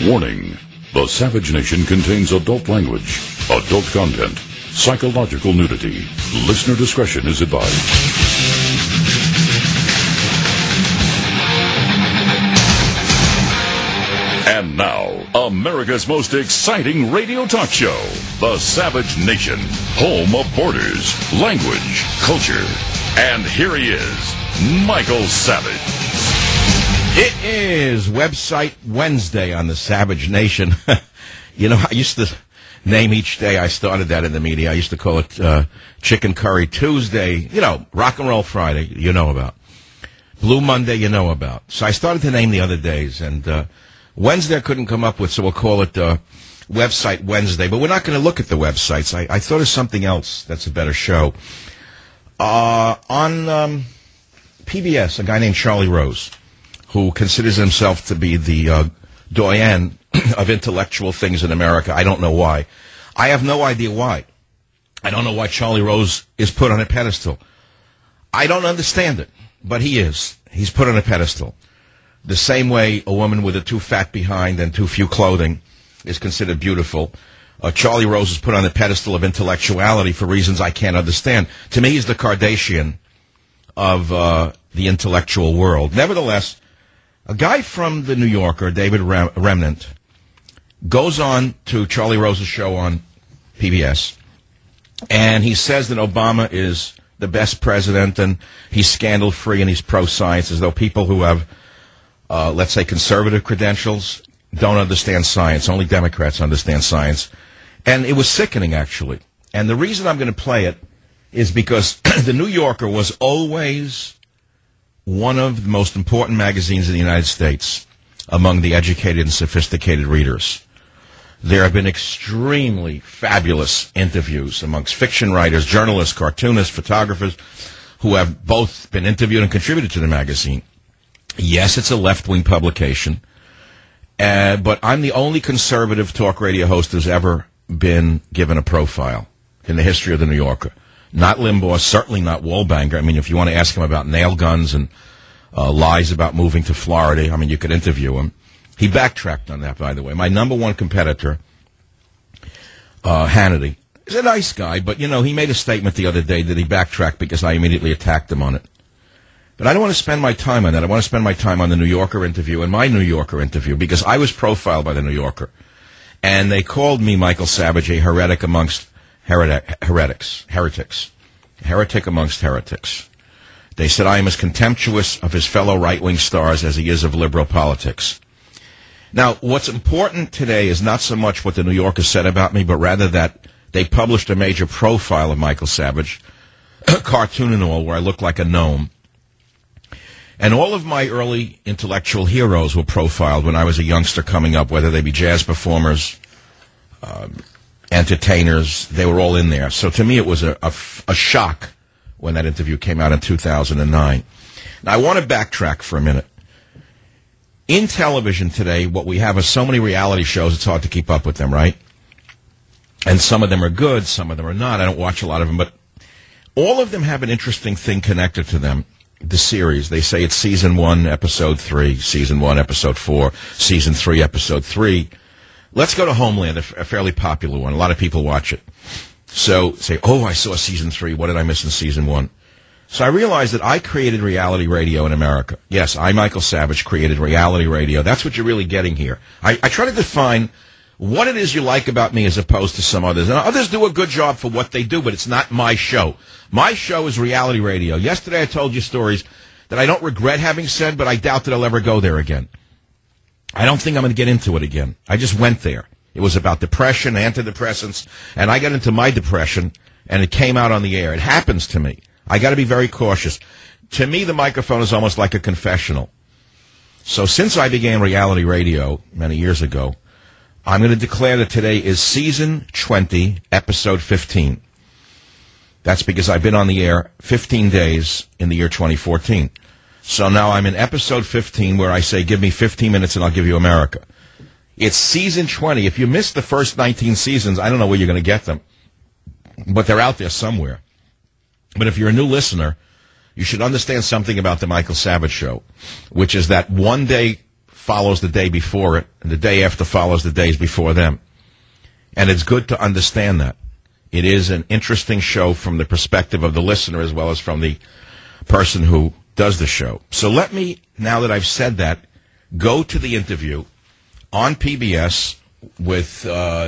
Warning. The Savage Nation contains adult language, adult content, psychological nudity. Listener discretion is advised. And now, America's most exciting radio talk show, The Savage Nation, home of borders, language, culture. And here he is, Michael Savage. It is Website Wednesday on the Savage Nation. You know, I used to name each day I started that in the media. I used to call it Chicken Curry Tuesday, you know, Rock and Roll Friday, you know about. Blue Monday, you know about. So I started to name the other days, and Wednesday I couldn't come up with, so we'll call it Website Wednesday. But we're not going to look at the websites. I thought of something else that's a better show. On PBS, a guy named Charlie Rose, who considers himself to be the doyen of intellectual things in America. I don't know why. I have no idea why. I don't know why Charlie Rose is put on a pedestal. I don't understand it, but he is. He's put on a pedestal. The same way a woman with a too fat behind and too few clothing is considered beautiful. Charlie Rose is put on a pedestal of intellectuality for reasons I can't understand. To me, he's the Kardashian of the intellectual world. Nevertheless, a guy from the New Yorker, David Remnant, goes on to Charlie Rose's show on PBS, and he says that Obama is the best president, and he's scandal-free, and he's pro-science, as though people who have, let's say, conservative credentials don't understand science. Only Democrats understand science. And it was sickening, actually. And the reason I'm going to play it is because the New Yorker was always one of the most important magazines in the United States among the educated and sophisticated readers. There have been extremely fabulous interviews amongst fiction writers, journalists, cartoonists, photographers, who have both been interviewed and contributed to the magazine. Yes, it's a left-wing publication, but I'm the only conservative talk radio host who's ever been given a profile in the history of the New Yorker. Not Limbaugh, certainly not Wallbanger. I mean, if you want to ask him about nail guns and lies about moving to Florida, I mean, you could interview him. He backtracked on that, by the way. My number one competitor, Hannity, is a nice guy, but, you know, he made a statement the other day that he backtracked because I immediately attacked him on it. But I don't want to spend my time on that. I want to spend my time on the New Yorker interview and my New Yorker interview because I was profiled by the New Yorker. And they called me, Michael Savage, a heretic amongst heretics. Heretic amongst heretics. They said I am as contemptuous of his fellow right-wing stars as he is of liberal politics. Now, what's important today is not so much what the New Yorker said about me, but rather that they published a major profile of Michael Savage, cartoon and all, where I look like a gnome. And all of my early intellectual heroes were profiled when I was a youngster coming up, whether they be jazz performers, entertainers, they were all in there. So to me it was a shock when that interview came out in 2009. Now I want to backtrack for a minute. In television today, what we have is so many reality shows, it's hard to keep up with them, right? And some of them are good, some of them are not. I don't watch a lot of them, but all of them have an interesting thing connected to them. The series, they say it's season 1, episode 3, season 1, episode 4, season 3, episode 3. Let's go to Homeland, a fairly popular one. A lot of people watch it. So say, oh, I saw season 3. What did I miss in season 1? So I realized that I created reality radio in America. Yes, I, Michael Savage, created reality radio. That's what you're really getting here. I try to define what it is you like about me as opposed to some others. And others do a good job for what they do, but it's not my show. My show is reality radio. Yesterday I told you stories that I don't regret having said, but I doubt that I'll ever go there again. I don't think I'm going to get into it again. I just went there. It was about depression, antidepressants, and I got into my depression, and it came out on the air. It happens to me. I got to be very cautious. To me, the microphone is almost like a confessional. So since I began reality radio many years ago, I'm going to declare that today is season 20, episode 15. That's because I've been on the air 15 days in the year 2014. So now I'm in episode 15 where I say, give me 15 minutes and I'll give you America. It's season 20. If you missed the first 19 seasons, I don't know where you're going to get them. But they're out there somewhere. But if you're a new listener, you should understand something about the Michael Savage Show, which is that one day follows the day before it, and the day after follows the days before them. And it's good to understand that. It is an interesting show from the perspective of the listener as well as from the person who does the show. So let me, now that I've said that, go to the interview on PBS with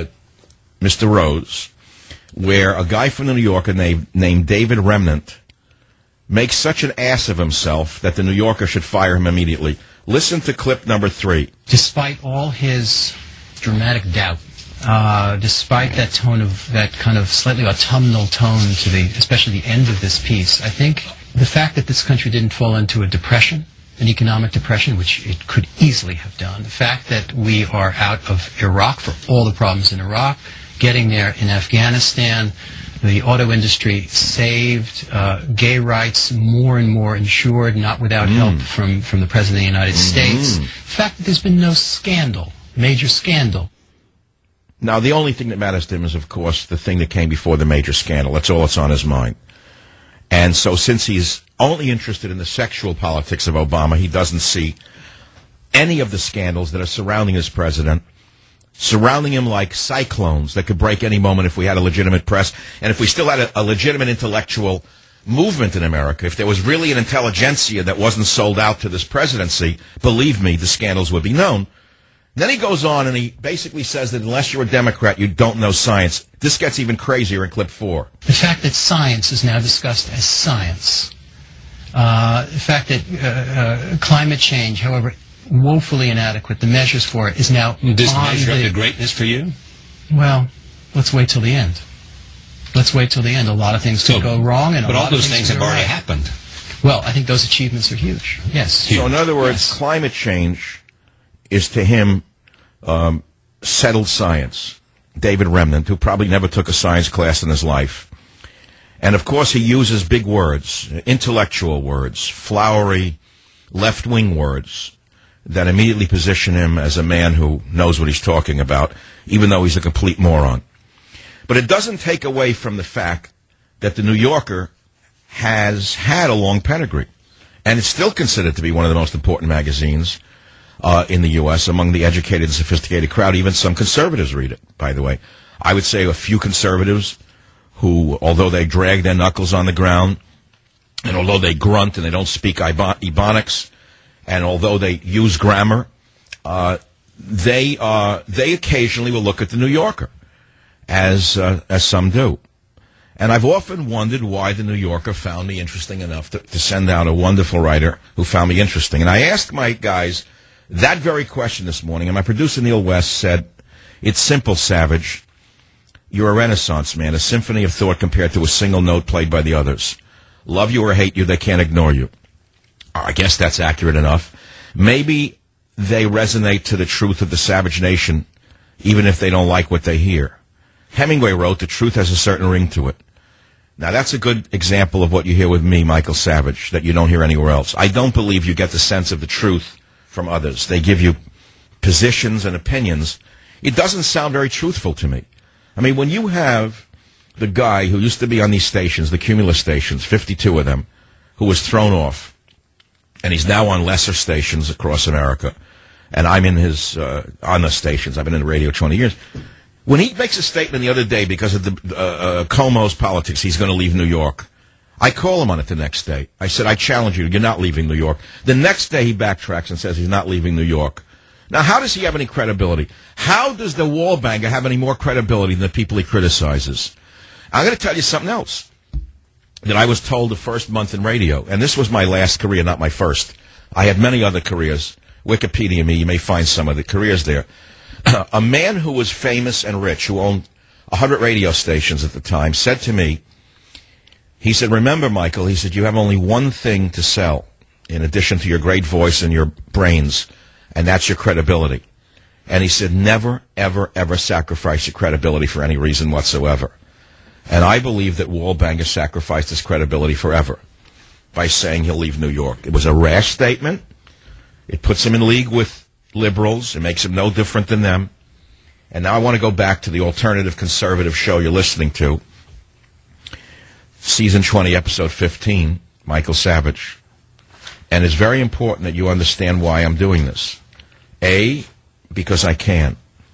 Mr. Rose, where a guy from New York named David Remnant makes such an ass of himself that the New Yorker should fire him immediately. Listen to clip number 3. Despite all his dramatic doubt, despite that tone of that kind of slightly autumnal tone to especially the end of this piece, I think the fact that this country didn't fall into a depression, an economic depression, which it could easily have done, the fact that we are out of Iraq for all the problems in Iraq, getting there in Afghanistan, the auto industry saved, gay rights more and more ensured, not without help from the President of the United States. The fact that there's been no scandal, major scandal. Now, the only thing that matters to him is, of course, the thing that came before the major scandal. That's all that's on his mind. And so since he's only interested in the sexual politics of Obama, he doesn't see any of the scandals that are surrounding this president, surrounding him like cyclones that could break any moment if we had a legitimate press, and if we still had a legitimate intellectual movement in America. If there was really an intelligentsia that wasn't sold out to this presidency, believe me, the scandals would be known. Then he goes on and he basically says that unless you're a Democrat, you don't know science. This gets even crazier in clip 4. The fact that science is now discussed as science. The fact that climate change, however woefully inadequate, the measures for it is now This measure up to greatness for you? Well, let's wait till the end. Let's wait till the end. A lot of things could go wrong, and but all those things have already happened. Well, I think those achievements are huge. Yes. So in other words, climate change is to him settled science. David Remnant, who probably never took a science class in his life. And of course he uses big words, intellectual words, flowery, left-wing words that immediately position him as a man who knows what he's talking about, even though he's a complete moron. But it doesn't take away from the fact that the New Yorker has had a long pedigree, and it's still considered to be one of the most important magazines in the U.S. among the educated and sophisticated crowd. Even some conservatives read it, by the way. I would say a few conservatives who, although they drag their knuckles on the ground, and although they grunt and they don't speak Ebonics, and although they use grammar, they occasionally will look at the New Yorker, as some do. And I've often wondered why the New Yorker found me interesting enough to send out a wonderful writer who found me interesting. And I asked my guys that very question this morning, and my producer Neil West said, "It's simple, Savage. You're a Renaissance man, a symphony of thought compared to a single note played by the others. Love you or hate you, they can't ignore you." I guess that's accurate enough. Maybe they resonate to the truth of the Savage Nation, even if they don't like what they hear. Hemingway wrote, "The truth has a certain ring to it." Now, that's a good example of what you hear with me, Michael Savage, that you don't hear anywhere else. I don't believe you get the sense of the truth from others. They give you positions and opinions. It doesn't sound very truthful to me. I mean, when you have the guy who used to be on these stations, the Cumulus stations, 52 of them, who was thrown off, and he's now on lesser stations across America, and I'm in his on the stations. I've been in the radio 20 years. When he makes a statement the other day because of the Cuomo's politics, he's going to leave New York, I call him on it the next day. I said, "I challenge you, you're not leaving New York." The next day he backtracks and says he's not leaving New York. Now, how does he have any credibility? How does the wall banger have any more credibility than the people he criticizes? I'm going to tell you something else that I was told the first month in radio, and this was my last career, not my first. I had many other careers. Wikipedia me, you may find some of the careers there. A man who was famous and rich, who owned 100 radio stations at the time, said to me, he said, "Remember, Michael," he said, "you have only one thing to sell in addition to your great voice and your brains, and that's your credibility." And he said, "Never, ever, ever sacrifice your credibility for any reason whatsoever." And I believe that Wallbanger sacrificed his credibility forever by saying he'll leave New York. It was a rash statement. It puts him in league with liberals. It makes him no different than them. And now I want to go back to the alternative conservative show you're listening to. Season 20, Episode 15, Michael Savage. And it's very important that you understand why I'm doing this. A, because I can.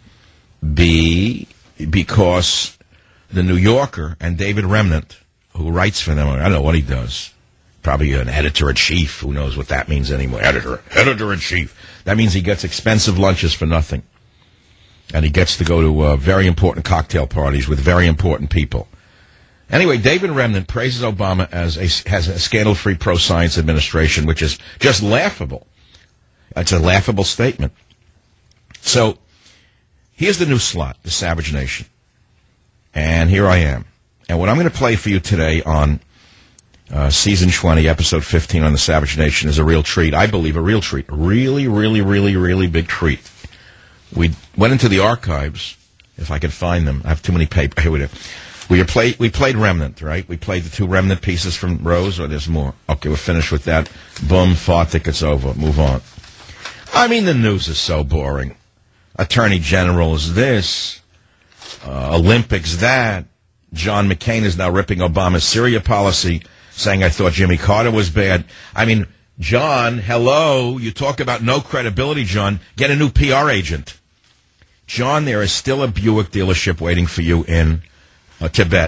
B, because the New Yorker and David Remnant, who writes for them, I don't know what he does. Probably an editor-in-chief. Who knows what that means anymore? Editor-in-chief. That means he gets expensive lunches for nothing. And he gets to go to very important cocktail parties with very important people. Anyway, David Remnant praises Obama has a scandal-free pro-science administration, which is just laughable. It's a laughable statement. So, here's the new slot, the Savage Nation. And here I am. And what I'm going to play for you today on Season 20, Episode 15 on the Savage Nation is a real treat. I believe a real treat. Really, really, really, really big treat. We went into the archives, if I could find them. I have too many papers. Here we go. We played Remnant, right? We played the 2 Remnant pieces from Rose, or there's more? Okay, we're finished with that. Boom, fought, tickets over. Move on. I mean, the news is so boring. Attorney General is this. Olympics that. John McCain is now ripping Obama's Syria policy, saying, I thought Jimmy Carter was bad. I mean, John, hello. You talk about no credibility, John. Get a new PR agent. John, there is still a Buick dealership waiting for you in Tibet.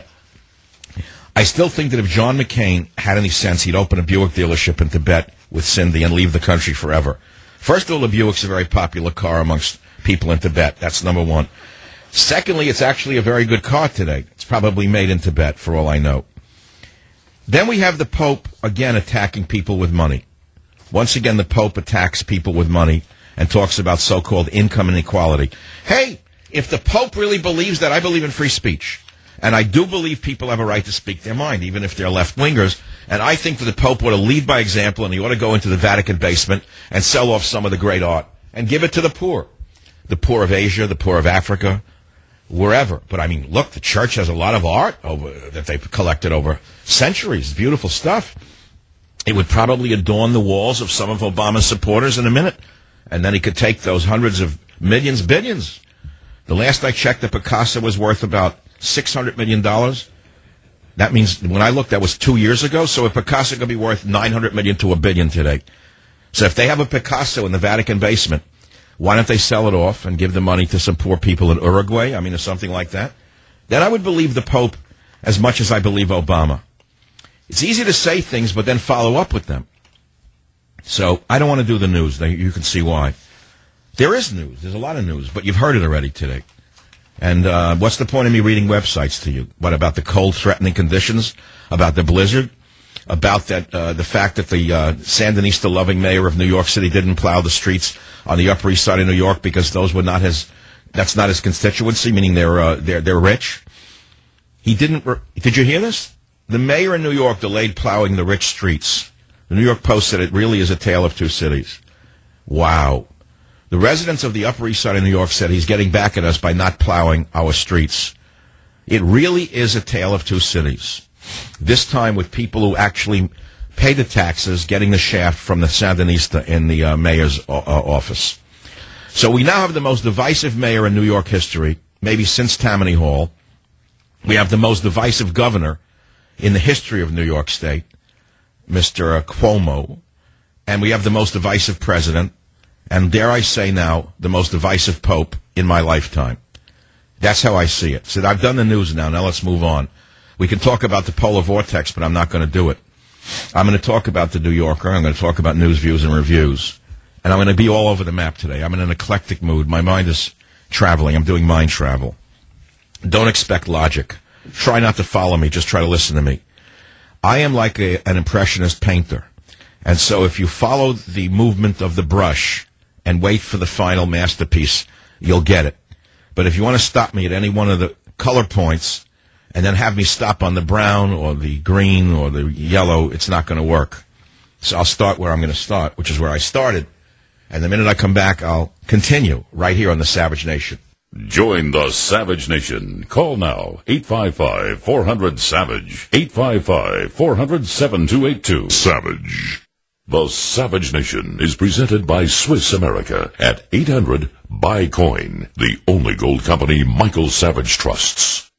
I still think that if John McCain had any sense, he'd open a Buick dealership in Tibet with Cindy and leave the country forever. First of all, the Buick's a very popular car amongst people in Tibet. That's number one. Secondly, it's actually a very good car today. It's probably made in Tibet, for all I know. Then we have the Pope, again, attacking people with money. Once again, the Pope attacks people with money and talks about so-called income inequality. Hey, if the Pope really believes that, I believe in free speech. And I do believe people have a right to speak their mind, even if they're left-wingers. And I think that the Pope ought to lead by example, and he ought to go into the Vatican basement and sell off some of the great art and give it to the poor. The poor of Asia, the poor of Africa, wherever. But, I mean, look, the church has a lot of art that they've collected over centuries. Beautiful stuff. It would probably adorn the walls of some of Obama's supporters in a minute. And then he could take those hundreds of millions, billions. The last I checked, the Picasso was worth about $600 million. That means, when I looked, that was 2 years ago. So a Picasso could be worth $900 million to $1 billion today. So if they have a Picasso in the Vatican basement, why don't they sell it off and give the money to some poor people in Uruguay? I mean, or something like that. Then I would believe the Pope as much as I believe Obama. It's easy to say things, but then follow up with them. So I don't want to do the news. You can see why. There is news. There's a lot of news, but you've heard it already today. And what's the point of me reading websites to you? What about the cold, threatening conditions? About the blizzard? About that the fact that the Sandinista-loving mayor of New York City didn't plow the streets on the Upper East Side of New York because those were not that's not his constituency, meaning they're rich. He didn't. Did you hear this? The mayor in New York delayed plowing the rich streets. The New York Post said it really is a tale of two cities. Wow. The residents of the Upper East Side of New York said he's getting back at us by not plowing our streets. It really is a tale of two cities. This time with people who actually pay the taxes getting the shaft from the Sandinista in the mayor's office. So we now have the most divisive mayor in New York history, maybe since Tammany Hall. We have the most divisive governor in the history of New York State, Mr. Cuomo. And we have the most divisive president, and dare I say now, the most divisive pope in my lifetime. That's how I see it. So I've done the news now. Now let's move on. We can talk about the polar vortex, but I'm not going to do it. I'm going to talk about the New Yorker. I'm going to talk about news, views, and reviews. And I'm going to be all over the map today. I'm in an eclectic mood. My mind is traveling. I'm doing mind travel. Don't expect logic. Try not to follow me. Just try to listen to me. I am like an impressionist painter. And so if you follow the movement of the brush and wait for the final masterpiece, you'll get it. But if you want to stop me at any one of the color points and then have me stop on the brown or the green or the yellow, it's not going to work. So I'll start where I'm going to start, which is where I started. And the minute I come back, I'll continue right here on the Savage Nation. Join the Savage Nation. Call now, 855-400-SAVAGE, 855-400-7282. Savage. The Savage Nation is presented by Swiss America at 800-BUY-COIN, the only gold company Michael Savage trusts.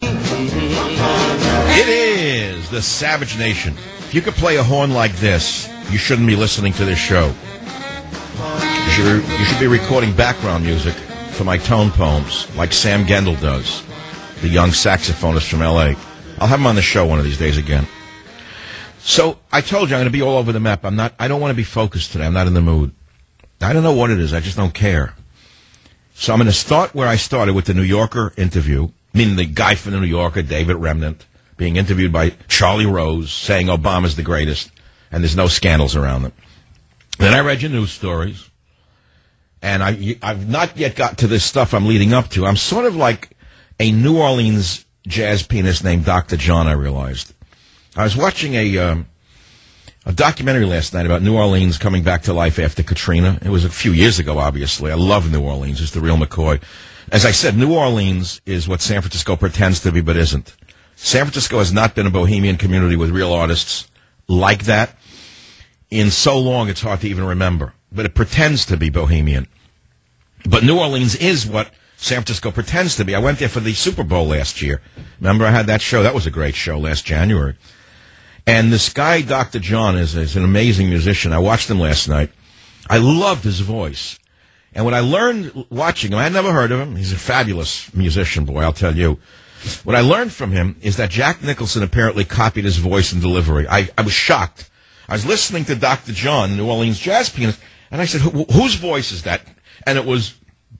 It is the Savage Nation. If you could play a horn like this, you shouldn't be listening to this show. You should be recording background music for my tone poems, like Sam Gendel does, the young saxophonist from L.A. I'll have him on the show one of these days again. So I told you I'm going to be all over the map. I don't want to be focused today. I'm not in the mood. I don't know what it is. I just don't care. So I'm going to start where I started with the New Yorker interview, meaning the guy from the New Yorker, David Remnant, being interviewed by Charlie Rose, saying Obama's the greatest, and there's no scandals around them. Then I read your news stories, and I've not yet got to this stuff I'm leading up to. I'm sort of like a New Orleans jazz pianist named Dr. John, I realized. I was watching a documentary last night about New Orleans coming back to life after Katrina. It was a few years ago, obviously. I love New Orleans. It's the real McCoy. As I said, New Orleans is what San Francisco pretends to be but isn't. San Francisco has not been a bohemian community with real artists like that in so long it's hard to even remember. But it pretends to be bohemian. But New Orleans is what San Francisco pretends to be. I went there for the Super Bowl last year. Remember, I had that show. That was a great show last January. And this guy, Dr. John, is an amazing musician. I watched him last night. I loved his voice. And what I learned watching him, I had never heard of him. He's a fabulous musician, boy, I'll tell you. What I learned from him is that Jack Nicholson apparently copied his voice and delivery. I was shocked. I was listening to Dr. John, New Orleans jazz pianist, and I said, whose voice is that? And it was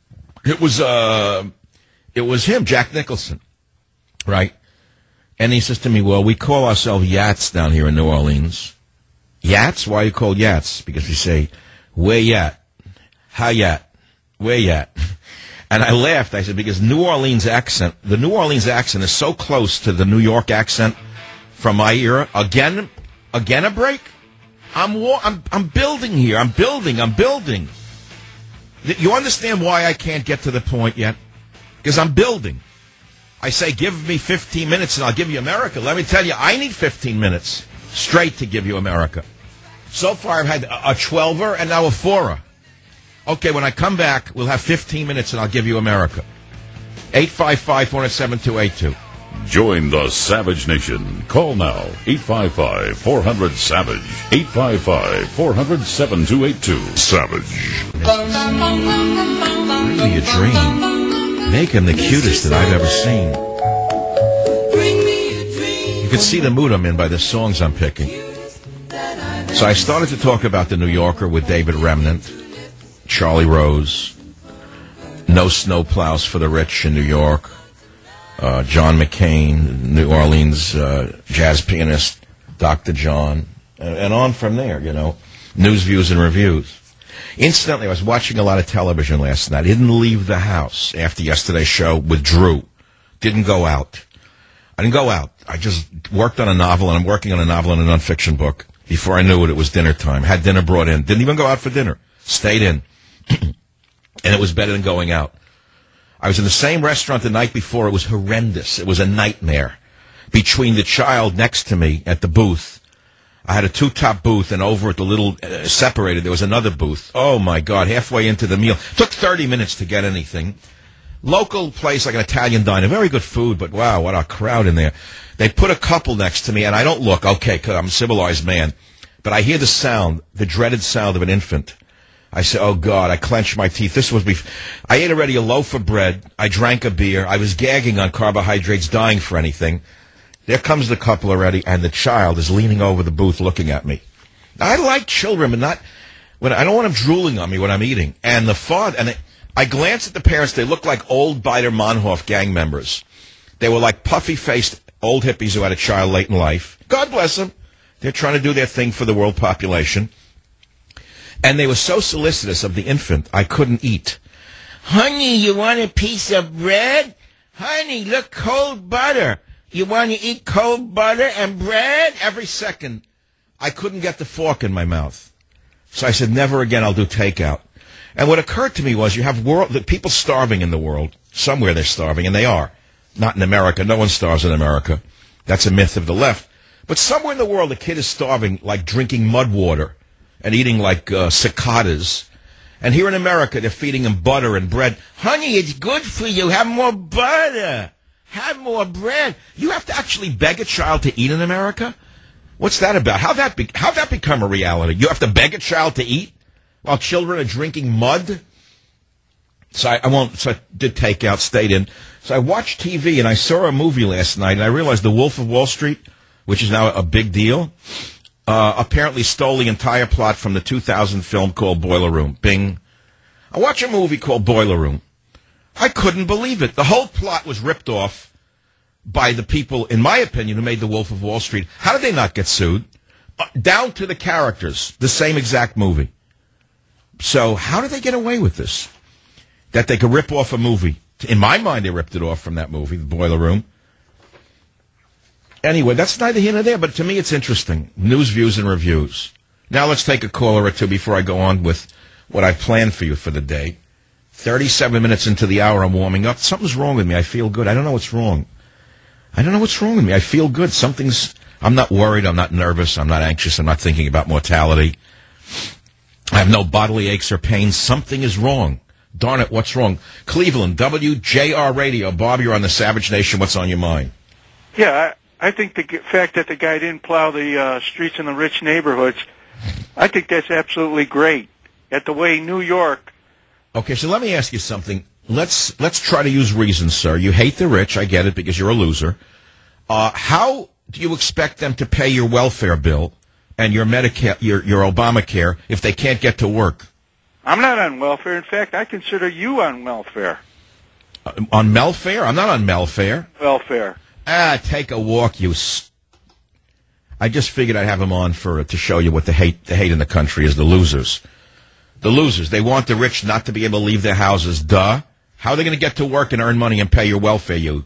him, Jack Nicholson, right? And he says to me, well, we call ourselves Yats down here in New Orleans. Yats? Why are you called Yats? Because we say, where yat? How yat? Where yat? And I laughed. I said, because the New Orleans accent is so close to the New York accent from my era. Again a break? I'm building here. I'm building. You understand why I can't get to the point yet? Because I'm building. I say, give me 15 minutes and I'll give you America. Let me tell you, I need 15 minutes straight to give you America. So far, I've had a 12er and now a 4er. Okay, when I come back, we'll have 15 minutes and I'll give you America. 855-407-282. Join the Savage Nation. Call now. 855-400-SAVAGE. 855-400-7282. Savage. Really a dream. Make him the cutest that I've ever seen. You can see the mood I'm in by the songs I'm picking. So I started to talk about the New Yorker with David Remnant, Charlie Rose, No Snowplows for the Rich in New York, John McCain, New Orleans jazz pianist, Dr. John, and on from there, news, views, and reviews. Incidentally, I was watching a lot of television last night. I didn't leave the house after yesterday's show with Drew. Didn't go out. I didn't go out. I just worked on a novel, and I'm working on a novel and a nonfiction book. Before I knew it, it was dinner time. Had dinner brought in. Didn't even go out for dinner. Stayed in. And it was better than going out. I was in the same restaurant the night before. It was horrendous. It was a nightmare. Between the child next to me at the booth, I had a two-top booth, and over at the little separated, there was another booth. Oh, my God, halfway into the meal. Took 30 minutes to get anything. Local place, like an Italian diner. Very good food, but wow, what a crowd in there. They put a couple next to me, and I don't look, okay, because I'm a civilized man, but I hear the sound, the dreaded sound of an infant. I say, oh, God, I clench my teeth. I ate already a loaf of bread. I drank a beer. I was gagging on carbohydrates, dying for anything. There comes the couple already, and the child is leaning over the booth looking at me. I like children, but I don't want them drooling on me when I'm eating. And the father, I glanced at the parents. They looked like old Baader-Meinhof gang members. They were like puffy-faced old hippies who had a child late in life. God bless them. They're trying to do their thing for the world population. And they were so solicitous of the infant, I couldn't eat. Honey, you want a piece of bread? Honey, look, cold butter. You want to eat cold butter and bread? Every second, I couldn't get the fork in my mouth. So I said, never again, I'll do takeout. And what occurred to me was you have people starving in the world. Somewhere they're starving, and they are. Not in America. No one starves in America. That's a myth of the left. But somewhere in the world, a kid is starving, like drinking mud water and eating like cicadas. And here in America, they're feeding him butter and bread. Honey, it's good for you. Have more butter. Have more bread. You have to actually beg a child to eat in America? What's that about? How'd that become a reality? You have to beg a child to eat? while children are drinking mud. So I did take out, stayed in. So I watched TV, and I saw a movie last night, and I realized The Wolf of Wall Street, which is now a big deal, apparently stole the entire plot from the 2000 film called Boiler Room. Bing. I watched a movie called Boiler Room. I couldn't believe it. The whole plot was ripped off by the people, in my opinion, who made The Wolf of Wall Street. How did they not get sued? Down to the characters, the same exact movie. So how did they get away with this? That they could rip off a movie. In my mind, they ripped it off from that movie, The Boiler Room. Anyway, that's neither here nor there, but to me it's interesting. News, views, and reviews. Now let's take a caller or two before I go on with what I planned for you for the day. 37 minutes into the hour, I'm warming up. Something's wrong with me. I feel good. I don't know what's wrong. I don't know what's wrong with me. I feel good. I'm not worried. I'm not nervous. I'm not anxious. I'm not thinking about mortality. I have no bodily aches or pains. Something is wrong. Darn it, what's wrong? Cleveland, WJR Radio. Bob, you're on the Savage Nation. What's on your mind? Yeah, I think the fact that the guy didn't plow the streets in the rich neighborhoods, I think that's absolutely great. At the way New York... Okay, so let me ask you something. Let's try to use reason, sir. You hate the rich. I get it because you're a loser. How do you expect them to pay your welfare bill and your Medicare, your Obamacare, if they can't get to work? I'm not on welfare. In fact, I consider you on welfare. On Melfare? I'm not on Melfare. Welfare. Take a walk, I just figured I'd have him on to show you what the hate in the country is, the losers. The losers. They want the rich not to be able to leave their houses. Duh. How are they going to get to work and earn money and pay your welfare, you?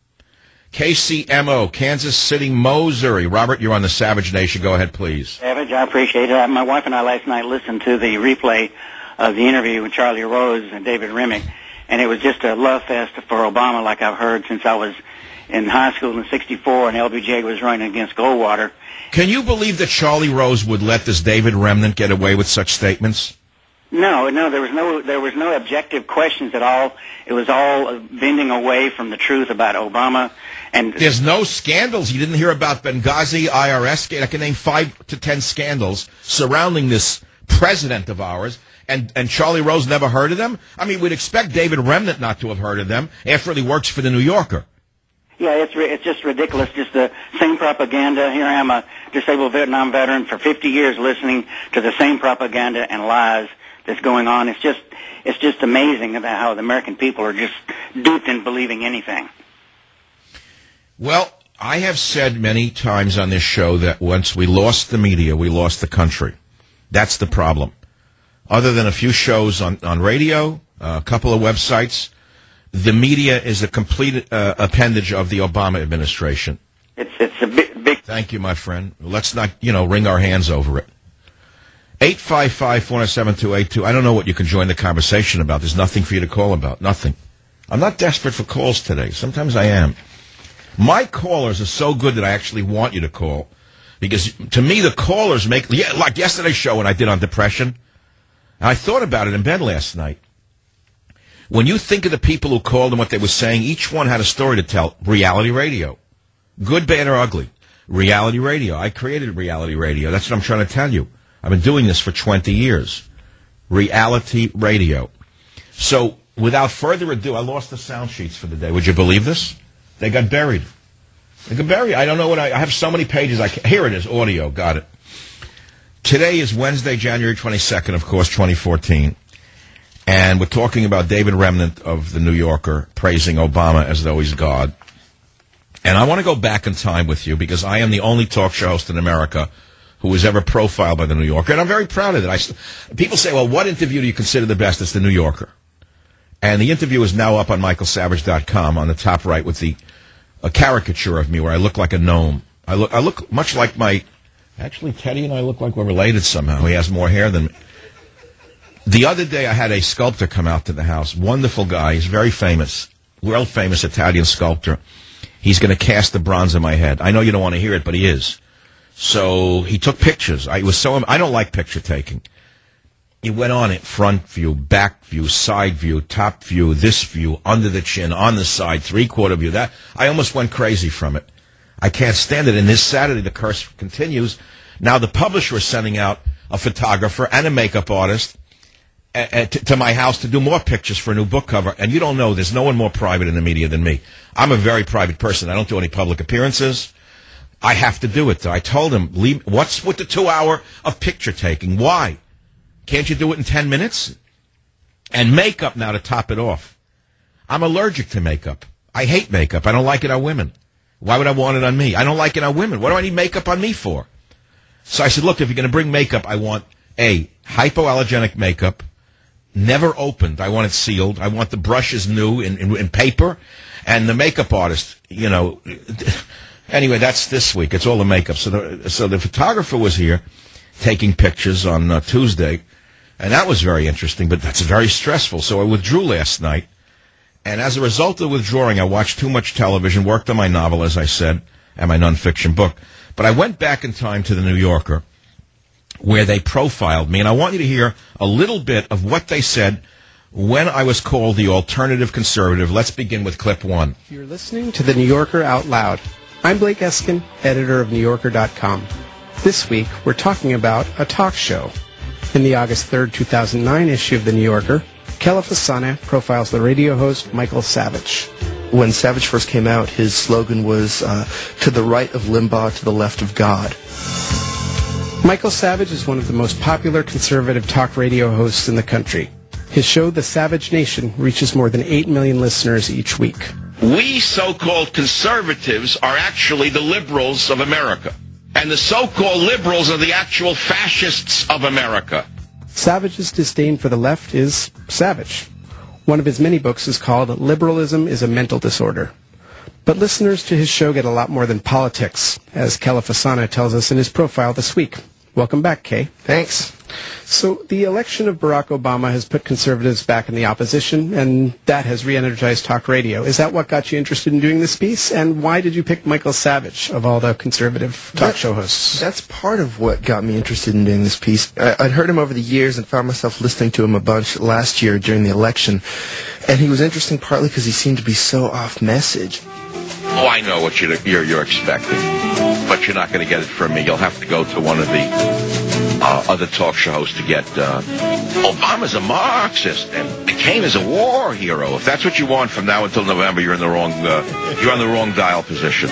KCMO, Kansas City, Missouri. Robert, you're on the Savage Nation. Go ahead, please. Savage, I appreciate it. My wife and I last night listened to the replay of the interview with Charlie Rose and David Remick, and it was just a love fest for Obama like I've heard since I was in high school in '64 and LBJ was running against Goldwater. Can you believe that Charlie Rose would let this David Remnant get away with such statements? No, there was no objective questions at all. It was all bending away from the truth about Obama. And there's no scandals. You didn't hear about Benghazi, IRS. I can name 5 to 10 scandals surrounding this president of ours. And Charlie Rose never heard of them? I mean, we'd expect David Remnant not to have heard of them after he works for the New Yorker. Yeah, it's just ridiculous. Just the same propaganda. Here I am, a disabled Vietnam veteran for 50 years listening to the same propaganda and lies that's going on. It's just amazing about how the American people are just duped in believing anything. Well, I have said many times on this show that once we lost the media, we lost the country. That's the problem. Other than a few shows on radio, a couple of websites, the media is a complete appendage of the Obama administration. It's a big... Thank you, my friend. Let's not, wring our hands over it. 855-407-282. I don't know what you can join the conversation about. There's nothing for you to call about. Nothing. I'm not desperate for calls today. Sometimes I am. My callers are so good that I actually want you to call. Because to me, the callers make... like yesterday's show when I did on depression. And I thought about it in bed last night. When you think of the people who called and what they were saying, each one had a story to tell. Reality radio. Good, bad, or ugly. Reality radio. I created reality radio. That's what I'm trying to tell you. I've been doing this for 20 years. Reality radio. So, without further ado, I lost the sound sheets for the day. Would you believe this? They got buried. I don't know what I have so many pages. Here it is, audio. Got it. Today is Wednesday, January 22nd, of course, 2014. And we're talking about David Remnant of The New Yorker praising Obama as though he's God. And I want to go back in time with you because I am the only talk show host in America who was ever profiled by The New Yorker. And I'm very proud of it. People say, well, what interview do you consider the best? It's The New Yorker. And the interview is now up on michaelsavage.com on the top right with a caricature of me where I look like a gnome. I look much like actually, Teddy and I look like we're related somehow. He has more hair than me. The other day I had a sculptor come out to the house. Wonderful guy. He's very famous. World famous Italian sculptor. He's going to cast the bronze in my head. I know you don't want to hear it, but he is. So he took pictures. I don't like picture taking. He went on it, front view, back view, side view, top view, this view, under the chin, on the side, three-quarter view. That I almost went crazy from it. I can't stand it. And this Saturday, the curse continues. Now the publisher is sending out a photographer and a makeup artist to my house to do more pictures for a new book cover. And you don't know, there's no one more private in the media than me. I'm a very private person. I don't do any public appearances. I have to do it, though. I told him, what's with the 2 hour of picture taking? Why? Can't you do it in 10 minutes? And makeup now to top it off. I'm allergic to makeup. I hate makeup. I don't like it on women. Why would I want it on me? I don't like it on women. What do I need makeup on me for? So I said, look, if you're going to bring makeup, I want hypoallergenic makeup, never opened. I want it sealed. I want the brushes new in paper. And the makeup artist, anyway, that's this week. It's all the makeup. So the photographer was here taking pictures on Tuesday, and that was very interesting, but that's very stressful. So I withdrew last night, and as a result of withdrawing, I watched too much television, worked on my novel, as I said, and my nonfiction book. But I went back in time to the New Yorker, where they profiled me, and I want you to hear a little bit of what they said when I was called the alternative conservative. Let's begin with clip 1. You're listening to the New Yorker Out Loud. I'm Blake Eskin, editor of NewYorker.com. This week, we're talking about a talk show. In the August 3rd, 2009 issue of the New Yorker, Kela Fasane profiles the radio host Michael Savage. When Savage first came out, his slogan was, to the right of Limbaugh, to the left of God. Michael Savage is one of the most popular conservative talk radio hosts in the country. His show, The Savage Nation, reaches more than 8 million listeners each week. We so-called conservatives are actually the liberals of America. And the so-called liberals are the actual fascists of America. Savage's disdain for the left is savage. One of his many books is called Liberalism is a Mental Disorder. But listeners to his show get a lot more than politics, as Kela Fasane tells us in his profile this week. Welcome back, Kay. Thanks. So the election of Barack Obama has put conservatives back in the opposition, and that has re-energized talk radio. Is that what got you interested in doing this piece? And why did you pick Michael Savage of all the conservative talk show hosts? That's part of what got me interested in doing this piece. I'd heard him over the years and found myself listening to him a bunch last year during the election. And he was interesting partly because he seemed to be so off message. Oh, I know what you're expecting, but you're not going to get it from me. You'll have to go to one of the other talk show hosts to get. Obama's a Marxist and McCain is a war hero. If that's what you want from now until November, you're in the wrong. You're on the wrong dial position.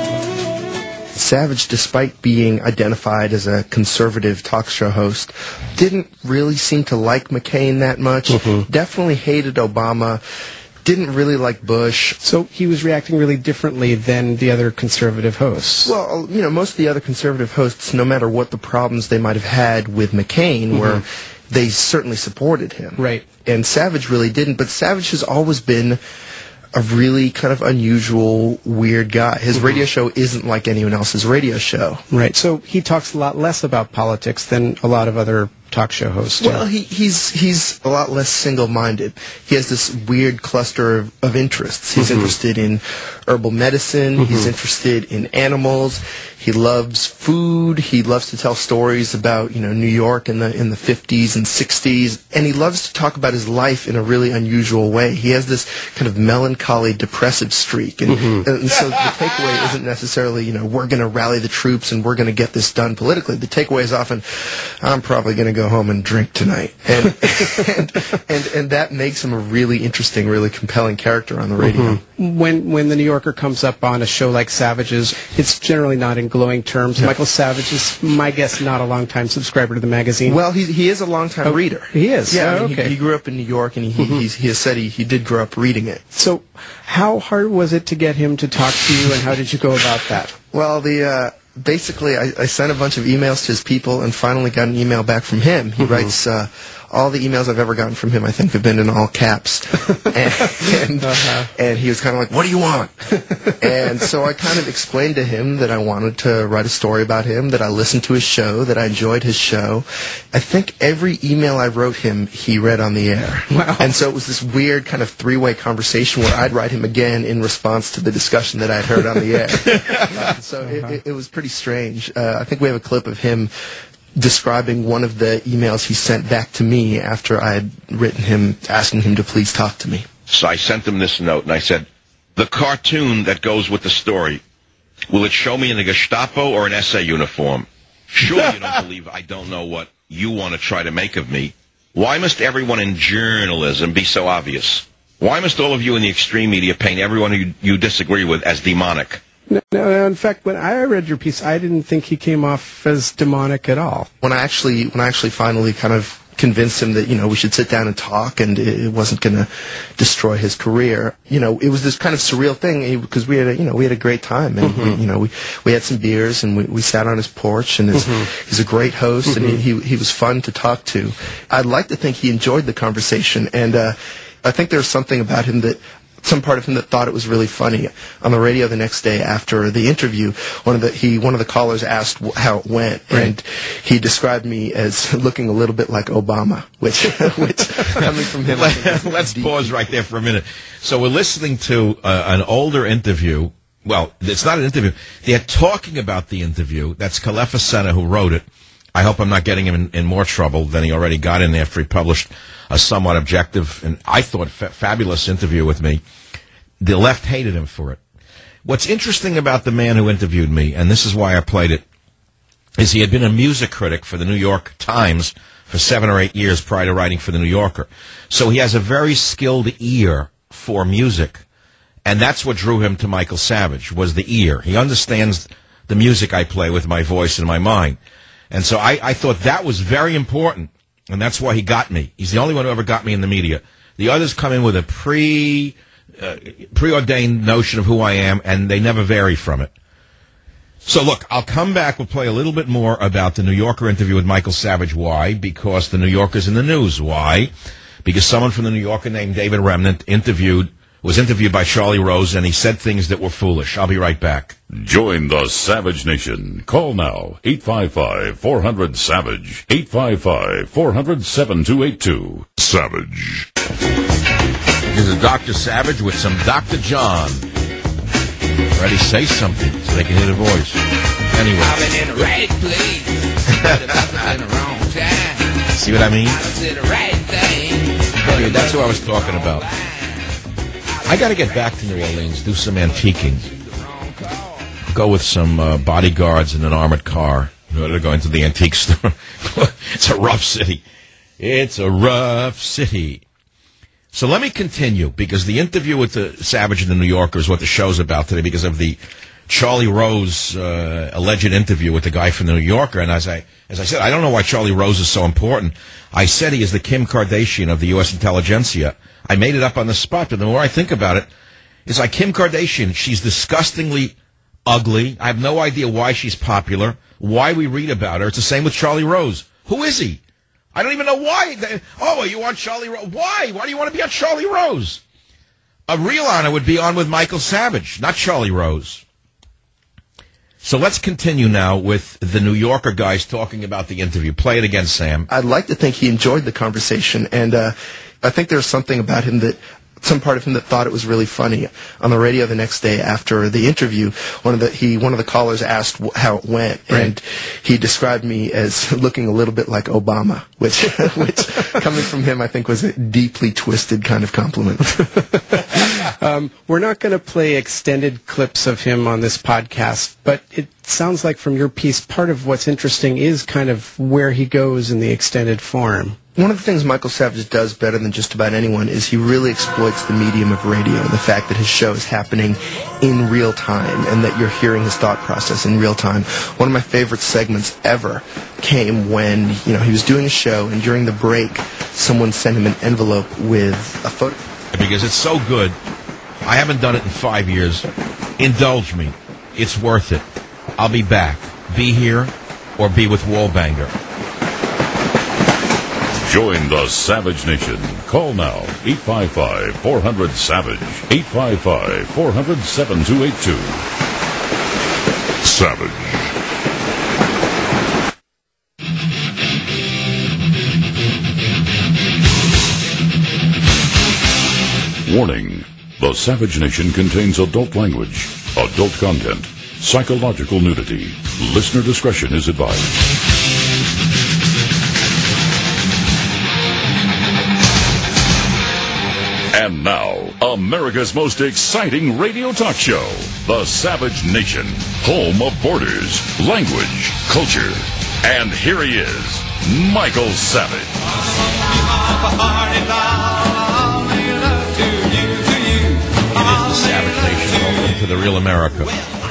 Savage, despite being identified as a conservative talk show host, didn't really seem to like McCain that much. Definitely hated Obama. Didn't really like Bush. So he was reacting really differently than the other conservative hosts. Well, most of the other conservative hosts, no matter what the problems they might have had with McCain, were they certainly supported him. Right. And Savage really didn't. But Savage has always been a really kind of unusual, weird guy. His radio show isn't like anyone else's radio show. Right. So he talks a lot less about politics than a lot of other talk show hosts. Well, he's a lot less single-minded. He has this weird cluster of interests. He's interested in herbal medicine. He's interested in animals. He loves food. He loves to tell stories about, New York in the 50s and 60s. And he loves to talk about his life in a really unusual way. He has this kind of melancholy, depressive streak. And so the takeaway isn't necessarily, we're going to rally the troops and we're going to get this done politically. The takeaway is often, I'm probably going to go home and drink tonight. And, and that makes him a really interesting, really compelling character on the radio. When the New Yorker comes up on a show like Savage's, it's generally not in glowing terms. Michael Savage is, my guess, not a long-time subscriber to the magazine. Well, he is a long-time reader. He is? Yeah, okay. He grew up in New York, and he has said he did grow up reading it. So how hard was it to get him to talk to you, and how did you go about that? Well, basically, I sent a bunch of emails to his people and finally got an email back from him. He writes, all the emails I've ever gotten from him, I think, have been in all caps. And he was kind of like, what do you want? And so I kind of explained to him that I wanted to write a story about him, that I listened to his show, that I enjoyed his show. I think every email I wrote him, he read on the air. Wow. And so it was this weird kind of three-way conversation where I'd write him again in response to the discussion that I'd heard on the air. So it was pretty strange. I think we have a clip of him describing one of the emails he sent back to me after I had written him, asking him to please talk to me. So I sent him this note, and I said, the cartoon that goes with the story, will it show me in a Gestapo or an SA uniform? Sure, you don't believe I don't know what you want to try to make of me. Why must everyone in journalism be so obvious? Why must all of you in the extreme media paint everyone you disagree with as demonic? No, in fact, when I read your piece, I didn't think he came off as demonic at all. When I actually finally kind of convinced him that, we should sit down and talk and it wasn't going to destroy his career, it was this kind of surreal thing because we had a great time and we had some beers and we sat on his porch and he's a great host and he was fun to talk to. I'd like to think he enjoyed the conversation, and I think there's something about him some part of him that thought it was really funny. On the radio the next day after the interview, one of the callers asked how it went, and he described me as looking a little bit like Obama, which coming from him. Let's pause right there for a minute. So we're listening to an older interview. Well, it's not an interview. They're talking about the interview. That's Kalefa Senna who wrote it. I hope I'm not getting him in more trouble than he already got in after he published a somewhat objective and I thought fabulous interview with me. The left hated him for it. What's interesting about the man who interviewed me, and this is why I played it, is he had been a music critic for the New York Times for 7 or 8 years prior to writing for the New Yorker. So he has a very skilled ear for music, and that's what drew him to Michael Savage, was the ear. He understands the music I play with my voice and my mind. And so I thought that was very important. And that's why he got me. He's the only one who ever got me in the media. The others come in with a preordained notion of who I am, and they never vary from it. So, look, I'll come back. We'll play a little bit more about the New Yorker interview with Michael Savage. Why? Because the New Yorker's in the news. Why? Because someone from the New Yorker named David Remnant was interviewed by Charlie Rose, and he said things that were foolish. I'll be right back. Join the Savage Nation. Call now, 855-400-SAVAGE, 855-400-7282. Savage. Here's a Dr. Savage with some Dr. John. Ready, say something so they can hear the voice. Anyway. I've been in the right place, but I've been in the wrong time. See what I mean? I said the right thing. Anyway, that's who I was talking about. I got to get back to New Orleans, do some antiquing. Go with some bodyguards in an armored car. They're going to the antique store. It's a rough city. It's a rough city. So let me continue, because the interview with the Savage in the New Yorker is what the show's about today, because of the Charlie Rose alleged interview with the guy from the New Yorker. And as I said, I don't know why Charlie Rose is so important. I said he is the Kim Kardashian of the U.S. intelligentsia. I made it up on the spot, but the more I think about it, it's like Kim Kardashian. She's disgustingly ugly. I have no idea why she's popular, why we read about her. It's the same with Charlie Rose. Who is he? I don't even know why. Oh, you want Charlie Rose? Why? Why do you want to be on Charlie Rose? A real honor would be on with Michael Savage, not Charlie Rose. So let's continue now with the New Yorker guys talking about the interview. Play it again, Sam. I'd like to think he enjoyed the conversation, and I think there's something about him some part of him that thought it was really funny. On the radio the next day after the interview, one of the callers asked how it went, and he described me as looking a little bit like Obama, which coming from him I think was a deeply twisted kind of compliment. We're not going to play extended clips of him on this podcast, but it sounds like from your piece, part of what's interesting is kind of where he goes in the extended form. One of the things Michael Savage does better than just about anyone is he really exploits the medium of radio and the fact that his show is happening in real time and that you're hearing his thought process in real time. One of my favorite segments ever came when, he was doing a show, and during the break, someone sent him an envelope with a photo. Because it's so good. I haven't done it in 5 years. Indulge me. It's worth it. I'll be back. Be here or be with Wallbanger. Join the Savage Nation. Call now, 855-400-SAVAGE, 855-400-7282. Savage. Warning. The Savage Nation contains adult language, adult content, psychological nudity. Listener discretion is advised. And now, America's most exciting radio talk show, The Savage Nation, home of borders, language, culture. And here he is, Michael Savage. the Savage Nation. Welcome to the Real America.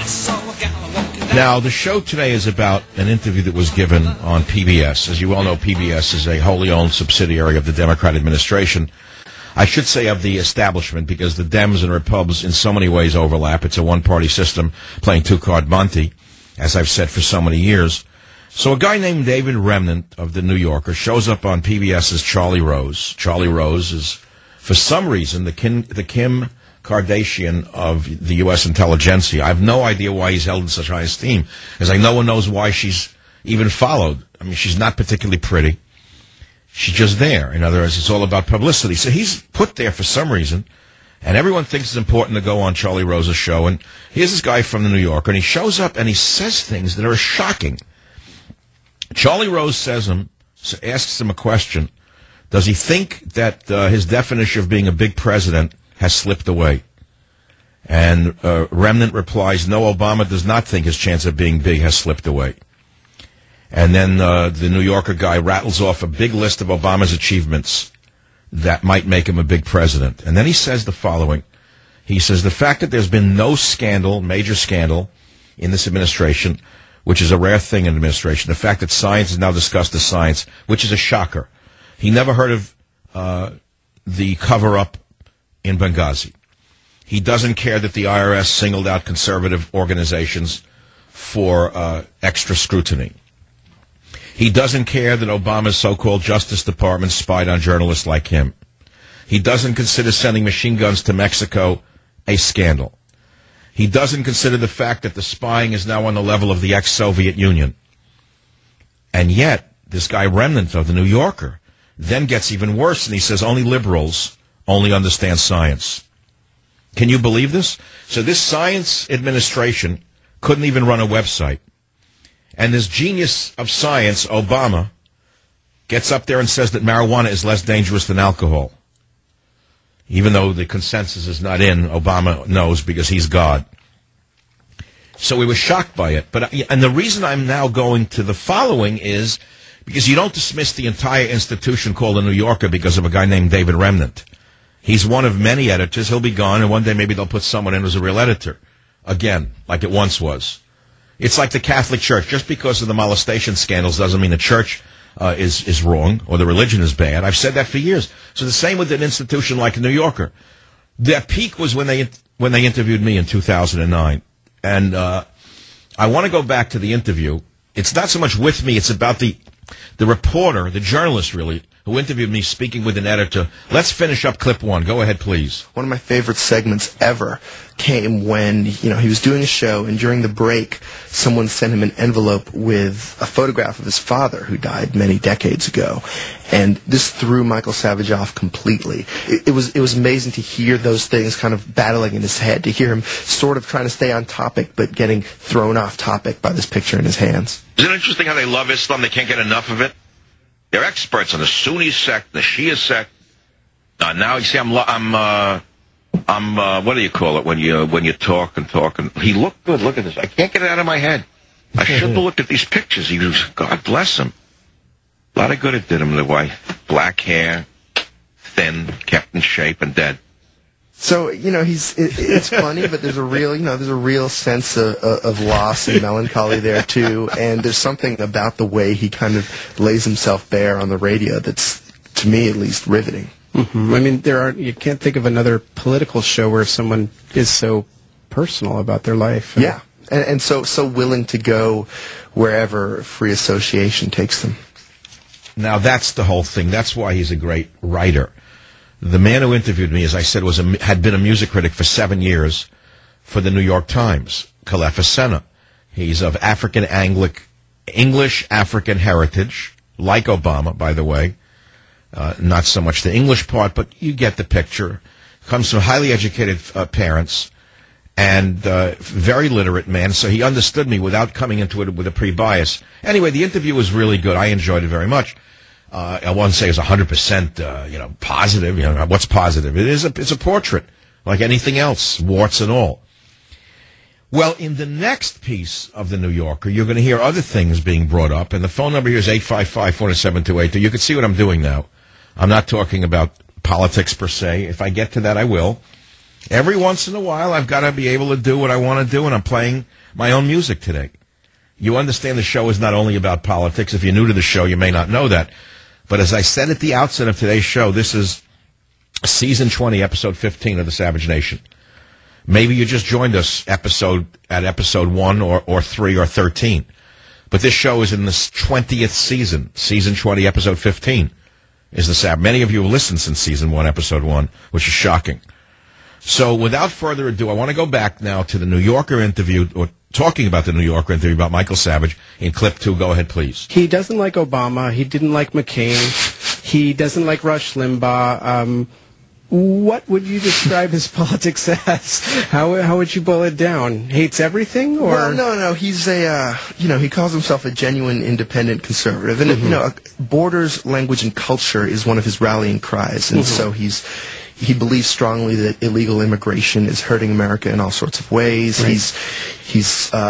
Now, the show today is about an interview that was given on PBS. As you all know, PBS is a wholly owned subsidiary of the Democrat administration. I should say of the establishment, because the Dems and Repubs in so many ways overlap. It's a one-party system playing two-card Monte, as I've said for so many years. So a guy named David Remnant of The New Yorker shows up on PBS's Charlie Rose. Charlie Rose is, for some reason, the Kim Kardashian of the U.S. intelligentsia. I have no idea why he's held in such high esteem, as no one knows why she's even followed. I mean, she's not particularly pretty. She's just there. In other words, it's all about publicity. So he's put there for some reason, and everyone thinks it's important to go on Charlie Rose's show. And here's this guy from The New Yorker, and he shows up and he says things that are shocking. Charlie Rose asks him a question. Does he think that his definition of being a big president has slipped away? And Remnant replies, no, Obama does not think his chance of being big has slipped away. And then the New Yorker guy rattles off a big list of Obama's achievements that might make him a big president. And then he says the following. He says, the fact that there's been no scandal, major scandal, in this administration, which is a rare thing in administration, the fact that science is now discussed as science, which is a shocker. He never heard of the cover-up in Benghazi. He doesn't care that the IRS singled out conservative organizations for extra scrutiny. He doesn't care that Obama's so-called Justice Department spied on journalists like him. He doesn't consider sending machine guns to Mexico a scandal. He doesn't consider the fact that the spying is now on the level of the ex-Soviet Union. And yet, this guy Remnant of The New Yorker then gets even worse, and he says only liberals only understand science. Can you believe this? So this science administration couldn't even run a website. And this genius of science, Obama, gets up there and says that marijuana is less dangerous than alcohol. Even though the consensus is not in, Obama knows because he's God. So we were shocked by it. And the reason I'm now going to the following is because you don't dismiss the entire institution called The New Yorker because of a guy named David Remnant. He's one of many editors. He'll be gone, and one day maybe they'll put someone in who's a real editor. Again, like it once was. It's like the Catholic Church. Just because of the molestation scandals doesn't mean the church is wrong or the religion is bad. I've said that for years. So the same with an institution like The New Yorker. Their peak was when they interviewed me in 2009. And I want to go back to the interview. It's not so much with me. It's about the reporter, the journalist, really, who interviewed me speaking with an editor. Let's finish up clip one. Go ahead, please. One of my favorite segments ever came when, he was doing a show, and during the break, someone sent him an envelope with a photograph of his father who died many decades ago. And this threw Michael Savage off completely. It was amazing to hear those things kind of battling in his head, to hear him sort of trying to stay on topic, but getting thrown off topic by this picture in his hands. Isn't it interesting how they love Islam? They can't get enough of it. They're experts on the Sunni sect, the Shia sect. Now you see, I'm what do you call it when you talk and talk? And he looked good. Look at this. I can't get it out of my head. I should have looked at these pictures. He was, God bless him. A lot of good it did him. The wife, black hair, thin, kept in shape, and dead. So it's funny, but there's a real sense of loss and melancholy there too, and there's something about the way he kind of lays himself bare on the radio that's, to me at least, riveting. Mm-hmm. I mean, you can't think of another political show where someone is so personal about their life. Yeah, and so willing to go wherever free association takes them. Now that's the whole thing. That's why he's a great writer. The man who interviewed me, as I said, had been a music critic for 7 years for the New York Times, Kalefa Sena. He's of English African heritage, like Obama, by the way. Not so much the English part, but you get the picture. Comes from highly educated parents and very literate man, so he understood me without coming into it with a pre-bias. Anyway, the interview was really good. I enjoyed it very much. I won't say it's 100%, positive. What's positive? It's a portrait, like anything else, warts and all. Well, in the next piece of The New Yorker, you're going to hear other things being brought up, and the phone number here is 855-407-28. You can see what I'm doing now. I'm not talking about politics per se. If I get to that, I will. Every once in a while, I've got to be able to do what I want to do, and I'm playing my own music today. You understand the show is not only about politics. If you're new to the show, you may not know that. But as I said at the outset of today's show, this is Season 20, Episode 15 of the Savage Nation. Maybe you just joined us at Episode 1 or 3 or 13. But this show is in the 20th season. Season 20, Episode 15 is the Savage. Many of you have listened since Season 1, Episode 1, which is shocking. So without further ado, I want to go back now to the New Yorker interview, or talking about the New Yorker interview about Michael Savage in clip 2. Go ahead, please. He doesn't like Obama. He didn't like McCain. He doesn't like Rush Limbaugh. What would you describe his politics as? How would you boil it down? Hates everything, or? Well, no. He's he calls himself a genuine independent conservative. And, borders, language, and culture is one of his rallying cries. And so he believes strongly that illegal immigration is hurting America in all sorts of ways. Right. He's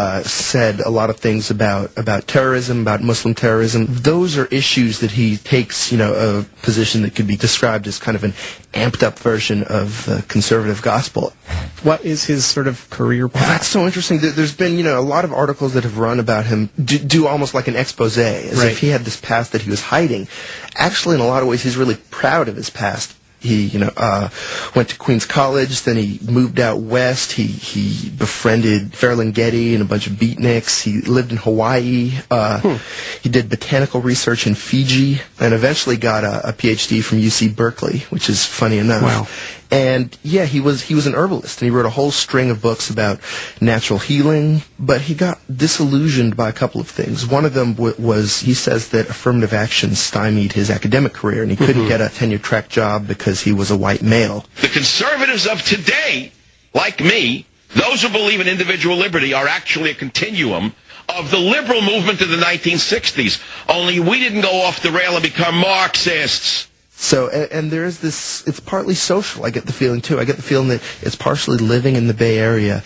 said a lot of things about terrorism, about Muslim terrorism. Those are issues that he takes, a position that could be described as kind of an amped-up version of the conservative gospel. What is his sort of career path? Well, that's so interesting. There's been, a lot of articles that have run about him do almost like an expose, as if he had this past that he was hiding. Actually, in a lot of ways, he's really proud of his past. He, went to Queens College, then he moved out west. He befriended Ferlinghetti and a bunch of beatniks. He lived in Hawaii. He did botanical research in Fiji, and eventually got a PhD from UC Berkeley, which is funny enough. Wow. And yeah, he was an herbalist, and he wrote a whole string of books about natural healing, but he got disillusioned by a couple of things. One of them was, he says that affirmative action stymied his academic career, and he couldn't get a tenure-track job because he was a white male. The conservatives of today, like me, those who believe in individual liberty, are actually a continuum of the liberal movement of the 1960s, only we didn't go off the rail and become Marxists. So, and there is this, it's partly social, I get the feeling, too. I get the feeling that it's partially living in the Bay Area,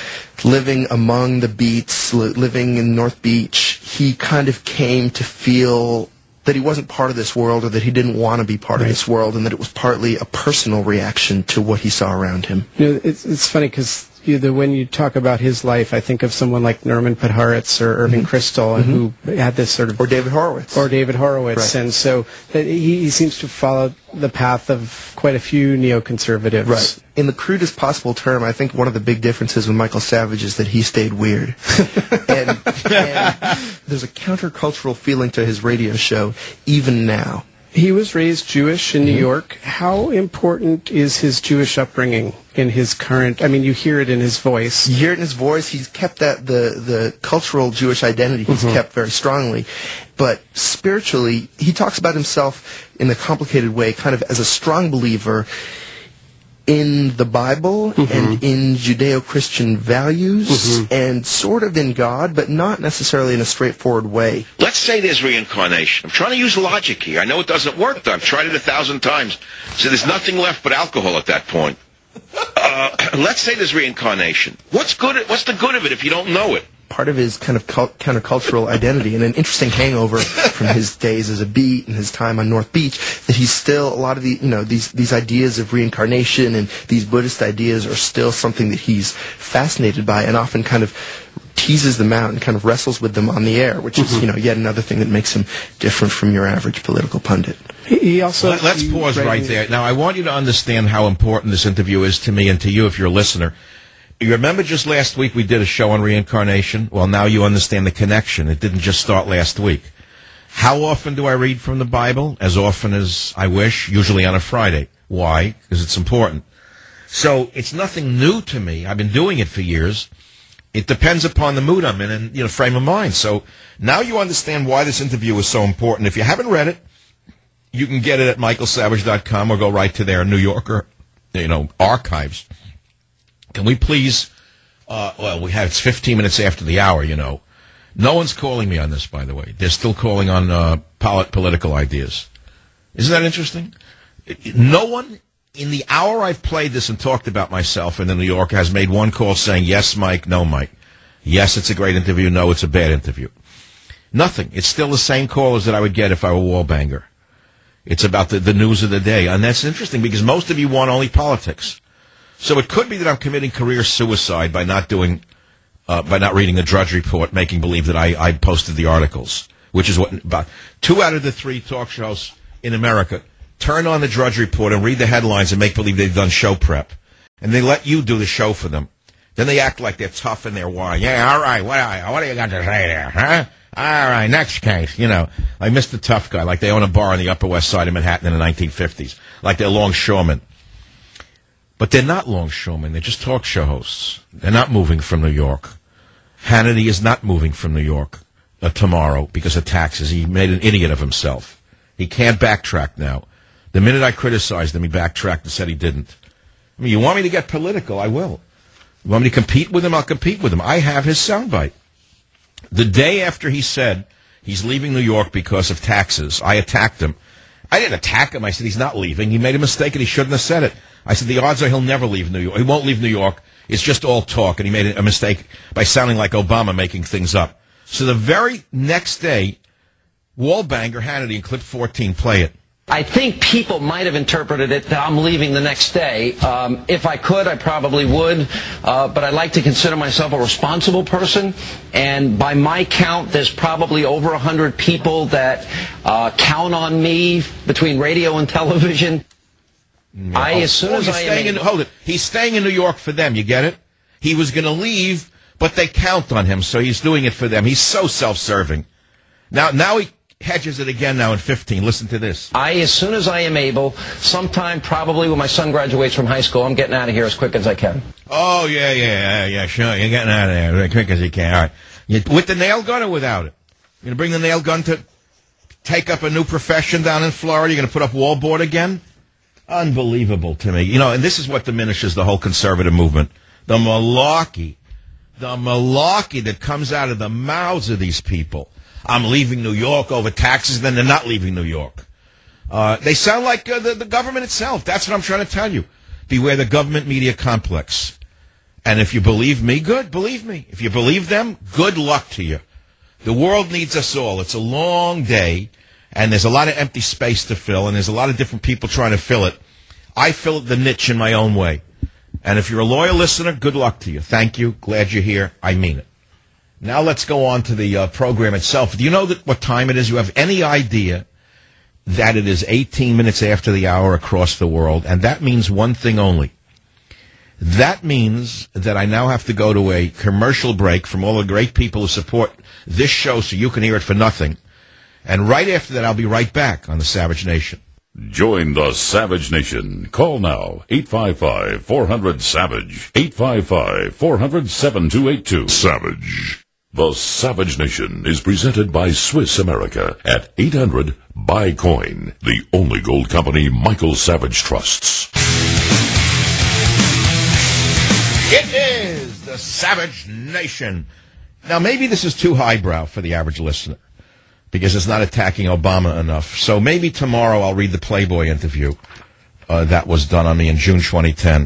living among the beats, living in North Beach. He kind of came to feel that he wasn't part of this world, or that he didn't want to be part of this world, and that it was partly a personal reaction to what he saw around him. It's funny because when you talk about his life, I think of someone like Norman Podhoretz or Irving Kristol, who had this sort of... Or David Horowitz. Right. And so he seems to follow the path of quite a few neoconservatives. Right. In the crudest possible term, I think one of the big differences with Michael Savage is that he stayed weird. and there's a countercultural feeling to his radio show, even now. He was raised Jewish in New York. How important is his Jewish upbringing in his current... I mean, you hear it in his voice. You hear it in his voice. He's kept the cultural Jewish identity he's kept very strongly. But spiritually, he talks about himself in a complicated way, kind of as a strong believer in the Bible and in Judeo-Christian values and sort of in God, but not necessarily in a straightforward way. Let's say there's reincarnation. I'm trying to use logic here. I know it doesn't work, though. I've tried it 1,000 times. So there's nothing left but alcohol at that point. Let's say there's reincarnation. What's the good of it if you don't know it? Part of his kind of countercultural identity, and an interesting hangover from his days as a beat and his time on North Beach, that he's still, a lot of the, these ideas of reincarnation and these Buddhist ideas are still something that he's fascinated by, and often kind of teases them out and kind of wrestles with them on the air, which is, yet another thing that makes him different from your average political pundit. He also... Let's pause right there. Now, I want you to understand how important this interview is to me and to you if you're a listener. You remember just last week we did a show on reincarnation? Well, now you understand the connection. It didn't just start last week. How often do I read from the Bible? As often as I wish, usually on a Friday. Why? Because it's important. So it's nothing new to me. I've been doing it for years. It depends upon the mood I'm in and frame of mind. So now you understand why this interview is so important. If you haven't read it, you can get it at michaelsavage.com or go right to their New Yorker, archives. Can we please, it's 15 minutes after the hour, No one's calling me on this, by the way. They're still calling on political ideas. Isn't that interesting? No one, in the hour I've played this and talked about myself in the New Yorker, has made one call saying, yes, Mike, no, Mike. Yes, it's a great interview. No, it's a bad interview. Nothing. It's still the same callers that I would get if I were Wallbanger. It's about the news of the day. And that's interesting because most of you want only politics. So it could be that I'm committing career suicide by not reading the Drudge Report, making believe that I posted the articles, which is what about 2 out of the 3 talk shows in America turn on the Drudge Report and read the headlines and make believe they've done show prep. And they let you do the show for them. Then they act like they're tough in their wine. Yeah, all right, what do you got to say there, huh? All right, next case, like Mr. Tough Guy, like they own a bar on the Upper West Side of Manhattan in the 1950s, like they're longshoremen. But they're not longshoremen, they're just talk show hosts. They're not moving from New York. Hannity is not moving from New York tomorrow because of taxes. He made an idiot of himself. He can't backtrack now. The minute I criticized him, he backtracked and said he didn't. I mean, you want me to get political, I will. You want me to compete with him, I'll compete with him. I have his soundbite. The day after he said he's leaving New York because of taxes, I attacked him. I didn't attack him. I said he's not leaving. He made a mistake and he shouldn't have said it. I said the odds are he'll never leave New York. He won't leave New York. It's just all talk. And he made a mistake by sounding like Obama making things up. So the very next day, Wallbanger, Hannity, in clip 14, play it. I think people might have interpreted it that I'm leaving the next day. If I could, I probably would. But I like to consider myself a responsible person. And by my count, there's probably over 100 people that count on me between radio and television. He's staying in New York for them. You get it? He was going to leave, but they count on him, so he's doing it for them. He's so self-serving. Now he hedges it again now in 15. Listen to this. As soon as I am able, sometime probably when my son graduates from high school, I'm getting out of here as quick as I can. Oh, yeah, sure. You're getting out of there as quick as you can. All right. With the nail gun or without it? You're going to bring the nail gun to take up a new profession down in Florida? You're going to put up wallboard again? Unbelievable to me. And this is what diminishes the whole conservative movement. The malarkey that comes out of the mouths of these people. I'm leaving New York over taxes, then they're not leaving New York. They sound like the government itself. That's what I'm trying to tell you. Beware the government media complex. And if you believe me, good, believe me. If you believe them, good luck to you. The world needs us all. It's a long day, and there's a lot of empty space to fill, and there's a lot of different people trying to fill it. I fill the niche in my own way. And if you're a loyal listener, good luck to you. Thank you. Glad you're here. I mean it. Now let's go on to the program itself. Do you know what time it is? You have any idea that it is 18 minutes after the hour across the world? And that means one thing only. That means that I now have to go to a commercial break from all the great people who support this show so you can hear it for nothing. And right after that, I'll be right back on the Savage Nation. Join the Savage Nation. Call now, 855-400-SAVAGE, 855-400-7282. Savage. The Savage Nation is presented by Swiss America at 800-BUY-COIN, the only gold company Michael Savage trusts. It is the Savage Nation. Now, maybe this is too highbrow for the average listener because it's not attacking Obama enough. So maybe tomorrow I'll read the Playboy interview that was done on me in June 2010.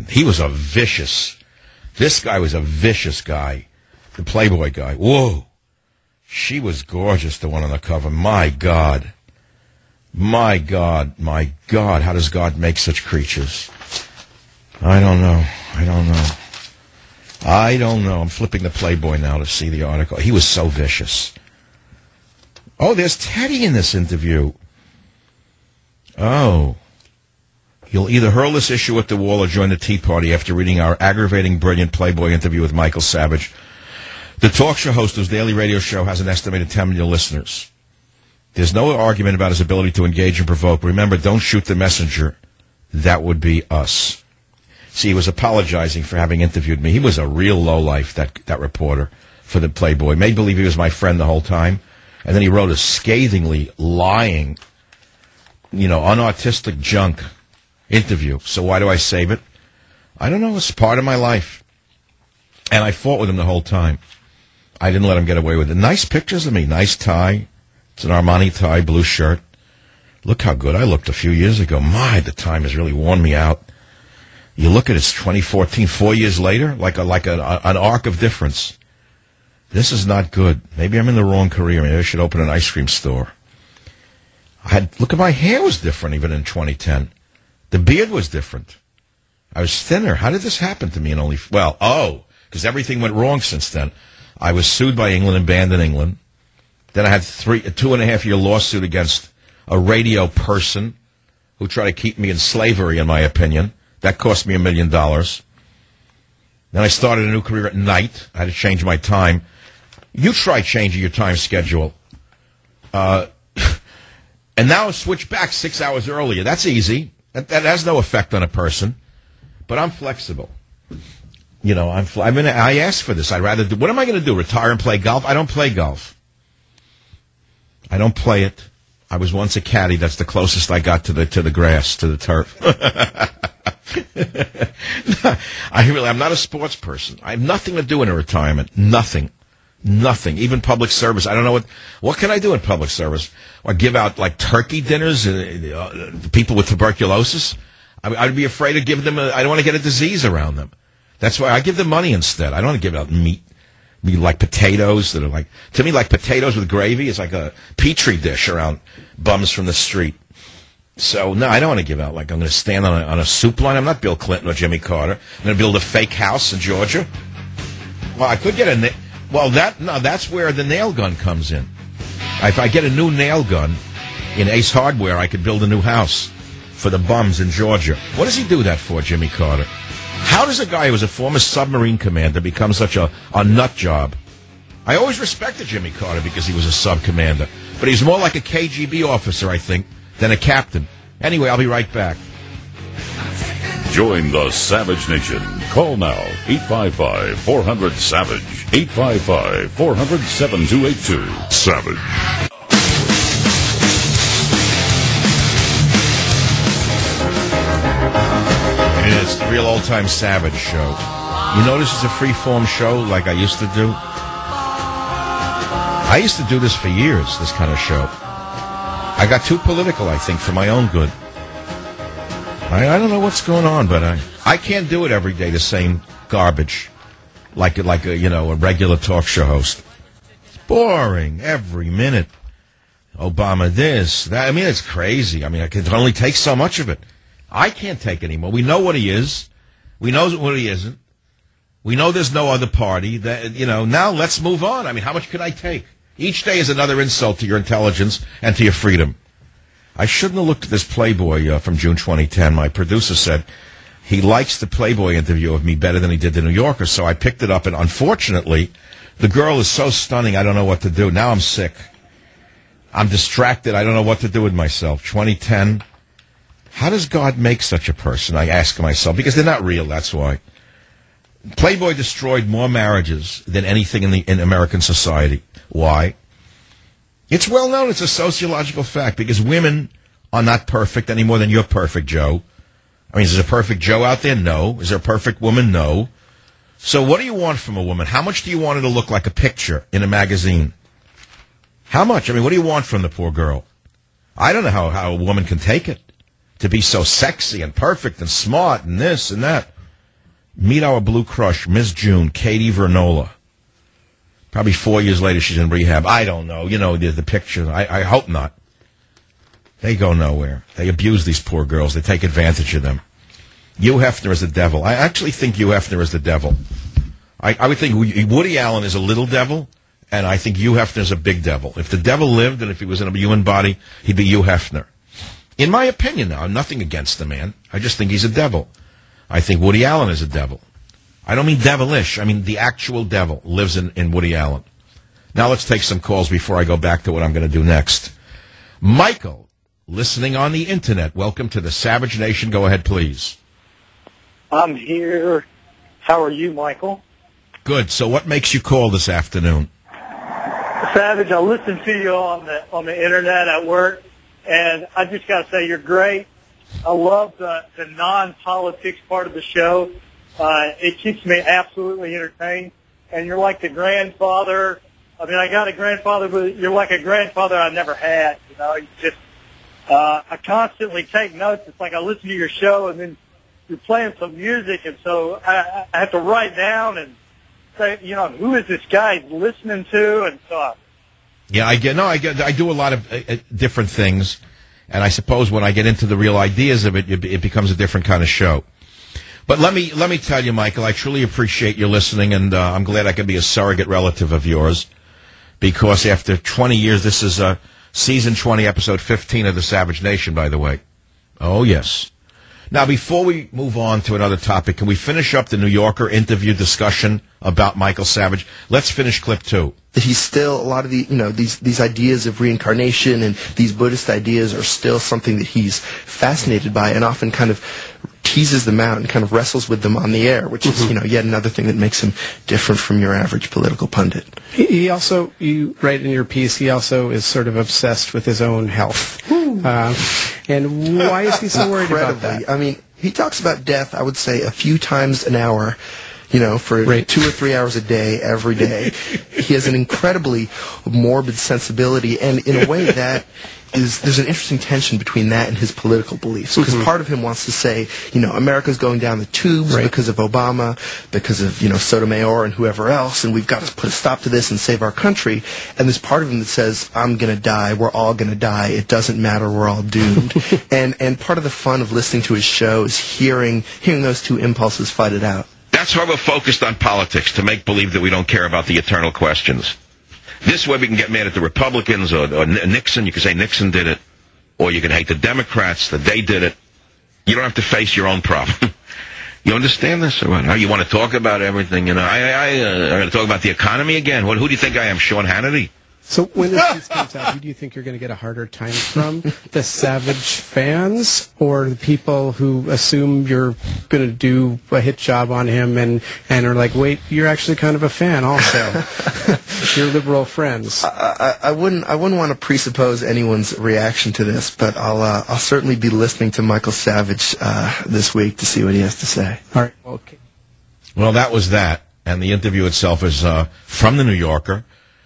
This guy was a vicious guy. The Playboy guy. Whoa. She was gorgeous, the one on the cover. My God. My God. How does God make such creatures? I don't know. I'm flipping the Playboy now to see the article. He was so vicious. Oh, there's Teddy in this interview. Oh. You'll either hurl this issue at the wall or join the Tea Party after reading our aggravating, brilliant Playboy interview with Michael Savage. The talk show host whose daily radio show has an estimated 10 million listeners. There's no argument about his ability to engage and provoke. Remember, don't shoot the messenger. That would be us. See, he was apologizing for having interviewed me. He was a real lowlife, that reporter for the Playboy. Made believe he was my friend the whole time. And then he wrote a scathingly lying, unartistic junk interview. So why do I save it? I don't know. It's part of my life. And I fought with him the whole time. I didn't let him get away with it. Nice pictures of me. Nice tie. It's an Armani tie, blue shirt. Look how good I looked a few years ago. My, the time has really worn me out. You look at it, it's 2014, 4 years later, like an arc of difference. This is not good. Maybe I'm in the wrong career. Maybe I should open an ice cream store. Look at my hair was different even in 2010. The beard was different. I was thinner. How did this happen to me in only, because everything went wrong since then. I was sued by England and banned in England. Then I had a 2.5-year lawsuit against a radio person who tried to keep me in slavery, in my opinion. That cost me $1 million. Then I started a new career at night. I had to change my time. You try changing your time schedule. And now switch back 6 hours earlier. That's easy. That has no effect on a person. But I'm flexible. You know, I asked for this. I'd rather do. What am I going to do? Retire and play golf? I don't play golf. I don't play it. I was once a caddy. That's the closest I got to the grass, to the turf. I'm not a sports person. I have nothing to do in a retirement. Nothing. Even public service. I don't know what can I do in public service? Or give out like turkey dinners to people with tuberculosis? I'd be afraid of giving them. I don't want to get a disease around them. That's why I give them money instead. I don't want to give out meat. Like potatoes that are like, to me, like potatoes with gravy is like a petri dish around bums from the street. So no, I don't want to give out like I'm going to stand on a soup line. I'm not Bill Clinton or Jimmy Carter. I'm going to build a fake house in Georgia. Well, I could get that's where the nail gun comes in. If I get a new nail gun in Ace Hardware, I could build a new house for the bums in Georgia. What does he do that for, Jimmy Carter? How does a guy who was a former submarine commander become such a nut job? I always respected Jimmy Carter because he was a sub commander, but he's more like a KGB officer, I think, than a captain. Anyway, I'll be right back. Join the Savage Nation. Call now, 855-400-SAVAGE, 855-400-7282. Savage. It's the real old-time Savage show. You notice it's a free-form show like I used to do? I used to do this for years, this kind of show. I got too political, I think, for my own good. I don't know what's going on, but I can't do it every day, the same garbage, like a regular talk show host. It's boring every minute. Obama this, that. I mean, it's crazy. I mean, I can only take so much of it. I can't take anymore. We know what he is. We know what he isn't. We know there's no other party. Now let's move on. I mean, how much can I take? Each day is another insult to your intelligence and to your freedom. I shouldn't have looked at this Playboy from June 2010. My producer said he likes the Playboy interview of me better than he did the New Yorker, so I picked it up, and unfortunately, the girl is so stunning, I don't know what to do. Now I'm sick. I'm distracted. I don't know what to do with myself. 2010. How does God make such a person? I ask myself, because they're not real, that's why. Playboy destroyed more marriages than anything in American society. Why? It's well known. It's a sociological fact, because women are not perfect any more than you're perfect, Joe. I mean, is there a perfect Joe out there? No. Is there a perfect woman? No. So what do you want from a woman? How much do you want her to look like a picture in a magazine? How much? I mean, what do you want from the poor girl? I don't know how a woman can take it, to be so sexy and perfect and smart and this and that. Meet our blue crush, Miss June, Katie Vernola. Probably 4 years later, she's in rehab. I don't know. You know, the picture. I hope not. They go nowhere. They abuse these poor girls. They take advantage of them. Hugh Hefner is the devil. I actually think Hugh Hefner is the devil. I would think Woody Allen is a little devil, and I think Hugh Hefner is a big devil. If the devil lived and if he was in a human body, he'd be Hugh Hefner. In my opinion, now, I'm nothing against the man. I just think he's a devil. I think Woody Allen is a devil. I don't mean devilish. I mean the actual devil lives in Woody Allen. Now let's take some calls before I go back to what I'm going to do next. Michael, listening on the Internet. Welcome to the Savage Nation. Go ahead, please. I'm here. How are you, Michael? Good. So what makes you call this afternoon? Savage, I listen to you on the Internet at work, and I just got to say you're great. I love the non-politics part of the show. It keeps me absolutely entertained. And you're like the grandfather. I mean, I got a grandfather, but you're like a grandfather I never had. You know, you just I constantly take notes. It's like I listen to your show, and then you're playing some music, and so I have to write down and say, you know, who is this guy listening to, and so. Yeah, I do a lot of different things. And I suppose when I get into the real ideas of it, it becomes a different kind of show. But let me tell you, Michael, I truly appreciate your listening, and I'm glad I can be a surrogate relative of yours, because after 20 years, this is season 20, episode 15 of The Savage Nation, by the way. Oh, yes. Now, before we move on to another topic, can we finish up the New Yorker interview discussion about Michael Savage? Let's finish clip 2. He's still, a lot of these ideas of reincarnation and these Buddhist ideas are still something that he's fascinated by, and often kind of teases them out and kind of wrestles with them on the air, which is, yet another thing that makes him different from your average political pundit. He also, you write in your piece, he also is sort of obsessed with his own health. And why is he so worried about that? I mean, he talks about death, I would say, a few times an hour, for 2 or 3 hours a day, every day. He has an incredibly morbid sensibility, and in a way that there's an interesting tension between that and his political beliefs. Because part of him wants to say, America's going down the tubes because of Obama, because of, Sotomayor and whoever else, and we've got to put a stop to this and save our country. And there's part of him that says, I'm going to die, we're all going to die, it doesn't matter, we're all doomed. and part of the fun of listening to his show is hearing those two impulses fight it out. That's why we're focused on politics, to make believe that we don't care about the eternal questions. This way we can get mad at the Republicans or Nixon. You can say Nixon did it. Or you can hate the Democrats that they did it. You don't have to face your own problem. You understand this? Or what? You want to talk about everything? I'm going to talk about the economy again. Who do you think I am, Sean Hannity? So when this piece comes out, who do you think you're going to get a harder time from? The Savage fans or the people who assume you're going to do a hit job on him and are like, wait, you're actually kind of a fan also. Your liberal friends. I wouldn't want to presuppose anyone's reaction to this, but I'll certainly be listening to Michael Savage this week to see what he has to say. All right. Okay. Well, that was that, and the interview itself is from the New Yorker.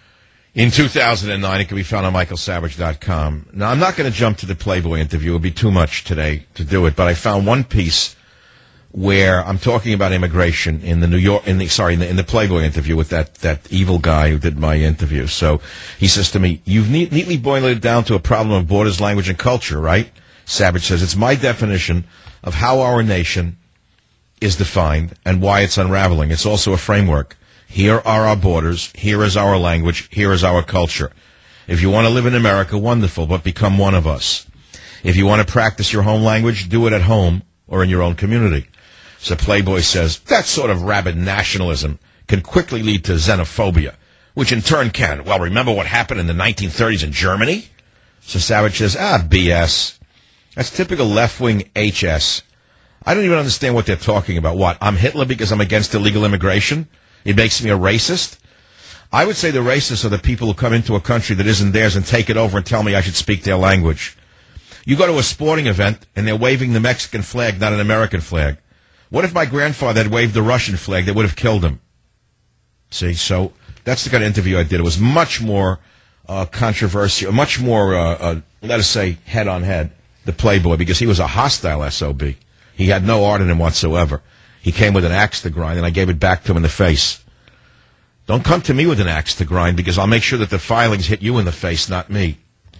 In 2009, it can be found on michaelsavage.com. Now, I'm not going to jump to the Playboy interview. It would be too much today to do it, but I found one piece where I'm talking about immigration in the Playboy interview with that evil guy who did my interview. So he says to me, you've neatly boiled it down to a problem of borders, language, and culture, right? Savage says, it's my definition of how our nation is defined and why it's unraveling. It's also a framework. Here are our borders, here is our language, here is our culture. If you want to live in America, wonderful, but become one of us. If you want to practice your home language, do it at home or in your own community. So Playboy says, that sort of rabid nationalism can quickly lead to xenophobia, which in turn can, well, remember what happened in the 1930s in Germany? So Savage says, BS. That's typical left-wing HS. I don't even understand what they're talking about. What, I'm Hitler because I'm against illegal immigration? It makes me a racist? I would say the racists are the people who come into a country that isn't theirs and take it over and tell me I should speak their language. You go to a sporting event and they're waving the Mexican flag, not an American flag. What if my grandfather had waved the Russian flag? That would have killed him. See, so that's the kind of interview I did. It was much more controversial, much more, let us say, head-on-head, the Playboy, because he was a hostile SOB. He had no art in him whatsoever. He came with an axe to grind, and I gave it back to him in the face. Don't come to me with an axe to grind, because I'll make sure that the filings hit you in the face, not me.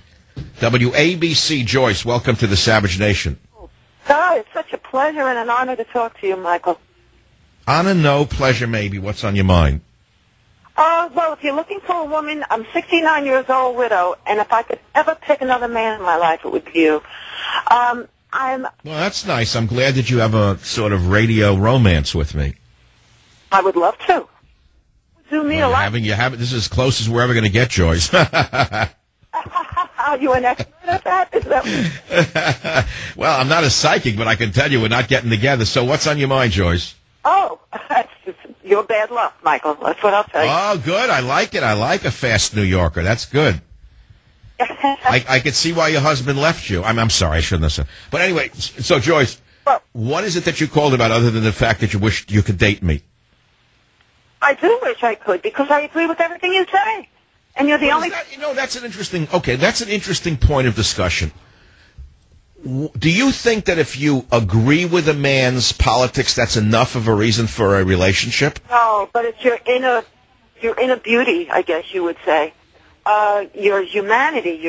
WABC Joyce, welcome to the Savage Nation. Oh, it's such a pleasure and an honor to talk to you, Michael. Honor, no, pleasure, maybe. What's on your mind? Well, if you're looking for a woman, I'm 69 years old, widow, and if I could ever pick another man in my life, it would be you. Well, that's nice. I'm glad that you have a sort of radio romance with me. I would love to. Do me a lot. This is as close as we're ever going to get, Joyce. Are you an expert at that? Is that? Well, I'm not a psychic, but I can tell you we're not getting together. So what's on your mind, Joyce? Oh, you're bad luck, Michael. That's what I'll tell you. Oh, good. I like it. I like a fast New Yorker. That's good. I could see why your husband left you. I'm sorry, I shouldn't have said. But anyway, so Joyce, what is it that you called about other than the fact that you wished you could date me? I do wish I could, because I agree with everything you say. And you're the only... that's an interesting point of discussion. Do you think that if you agree with a man's politics, that's enough of a reason for a relationship? No, but it's your inner beauty, I guess you would say. Your humanity, your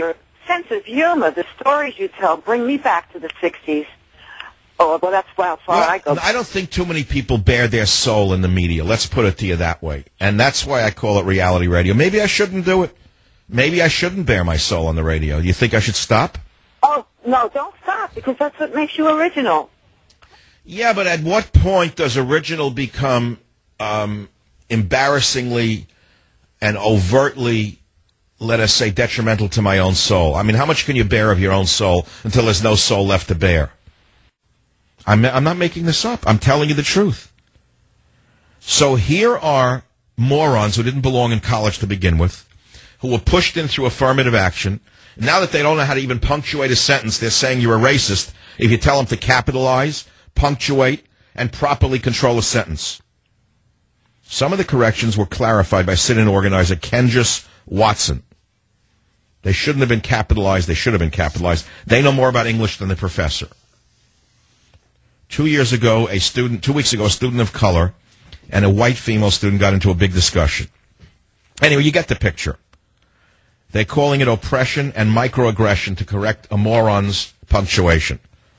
sense of humor, the stories you tell, bring me back to the 60s. Oh, well, that's how far I go. I don't think too many people bare their soul in the media. Let's put it to you that way. And that's why I call it reality radio. Maybe I shouldn't do it. Maybe I shouldn't bare my soul on the radio. You think I should stop? Oh, no, don't stop, because that's what makes you original. Yeah, but at what point does original become embarrassingly and overtly, let us say, detrimental to my own soul? I mean, how much can you bear of your own soul until there's no soul left to bear? I'm not making this up. I'm telling you the truth. So here are morons who didn't belong in college to begin with, who were pushed in through affirmative action. Now that they don't know how to even punctuate a sentence, they're saying you're a racist if you tell them to capitalize, punctuate, and properly control a sentence. Some of the corrections were clarified by sit-in organizer Kendris Watson. They shouldn't have been capitalized. They should have been capitalized. They know more about English than the professor. 2 weeks ago, a student of color and a white female student got into a big discussion. Anyway, you get the picture. They're calling it oppression and microaggression to correct a moron's punctuation.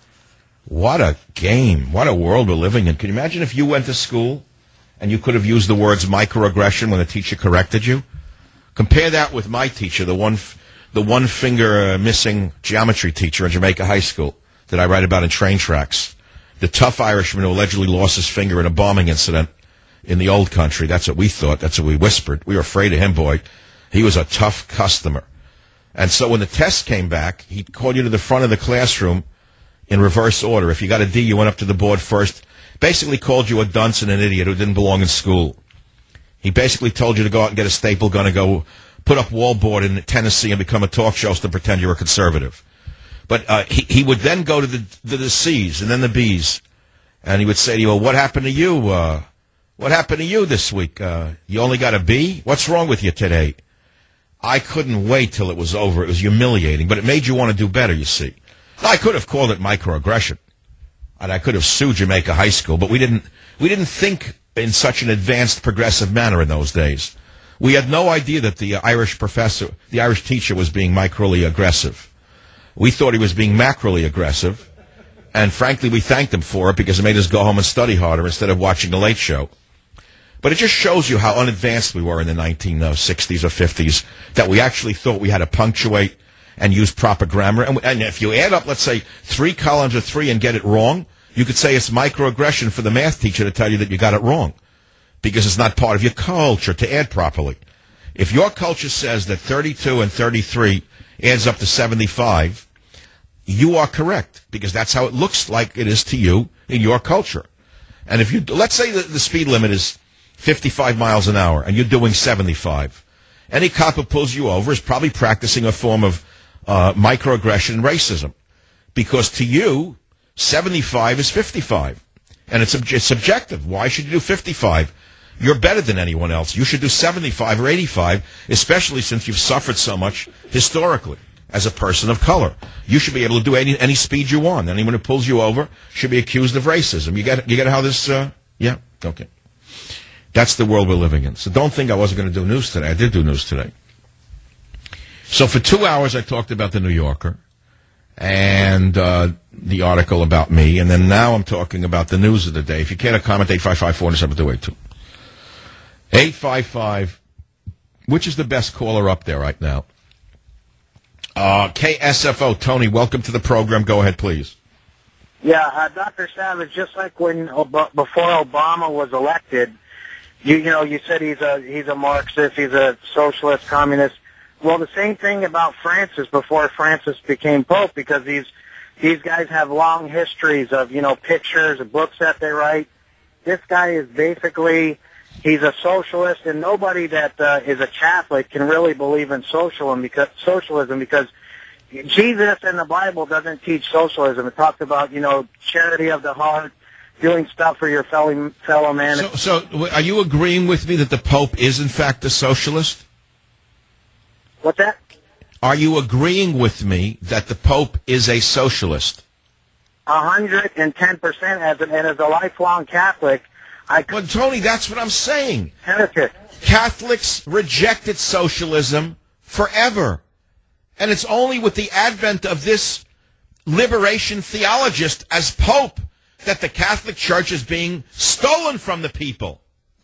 What a game. What a world we're living in. Can you imagine if you went to school and you could have used the words microaggression when the teacher corrected you? Compare that with my teacher, the one finger missing geometry teacher in Jamaica High School that I write about in Train Tracks. The tough Irishman who allegedly lost his finger in a bombing incident in the old country. That's what we thought. That's what we whispered. We were afraid of him, boy. He was a tough customer. And so when the test came back, he called you to the front of the classroom in reverse order. If you got a D, you went up to the board first. Basically called you a dunce and an idiot who didn't belong in school. He basically told you to go out and get a staple gun and go put up wallboard in Tennessee and become a talk show host and pretend you were conservative. But he would then go to the C's and then the B's, and he would say to you, well, what happened to you? What happened to you this week? You only got a B? What's wrong with you today? I couldn't wait till it was over. It was humiliating, but it made you want to do better, you see. I could have called it microaggression, and I could have sued Jamaica High School, but we didn't think in such an advanced, progressive manner in those days. We had no idea that the Irish teacher was being microly aggressive. We thought he was being macroly aggressive, and frankly, we thanked him for it because it made us go home and study harder instead of watching The Late Show. But it just shows you how unadvanced we were in the 1960s or 50s, that we actually thought we had to punctuate and use proper grammar. And if you add up, let's say, 3 columns of 3 and get it wrong, you could say it's microaggression for the math teacher to tell you that you got it wrong because it's not part of your culture to add properly. If your culture says that 32 and 33 adds up to 75, you are correct because that's how it looks like it is to you in your culture. And if you, let's say that the speed limit is 55 miles an hour and you're doing 75, any cop who pulls you over is probably practicing a form of microaggression and racism because to you, 75 is 55. And it's subjective. Why should you do 55? You're better than anyone else. You should do 75 or 85, especially since you've suffered so much historically as a person of color. You should be able to do any speed you want. Anyone who pulls you over should be accused of racism. You get how this, yeah? Okay. That's the world we're living in. So don't think I wasn't going to do news today. I did do news today. So for 2 hours I talked about the New Yorker and the article about me, and then now I'm talking about the news of the day. If you care to comment, 855-497-282. 855, which is the best caller up there right now? KSFO, Tony, welcome to the program. Go ahead, please. Yeah, Dr. Savage, just like when before Obama was elected, you said he's a Marxist, he's a socialist, communist. Well, the same thing about Francis before Francis became Pope, because these guys have long histories of, pictures and books that they write. This guy is basically, he's a socialist, and nobody that is a Catholic can really believe in socialism because Jesus in the Bible doesn't teach socialism. It talks about, charity of the heart, doing stuff for your fellow man. So are you agreeing with me that the Pope is, in fact, a socialist? What's that? Are you agreeing with me that the Pope is a socialist? 110%, as a lifelong Catholic. Well, Tony, that's what I'm saying. Heretic. Catholics rejected socialism forever. And it's only with the advent of this liberation theologist as Pope that the Catholic Church is being stolen from the people.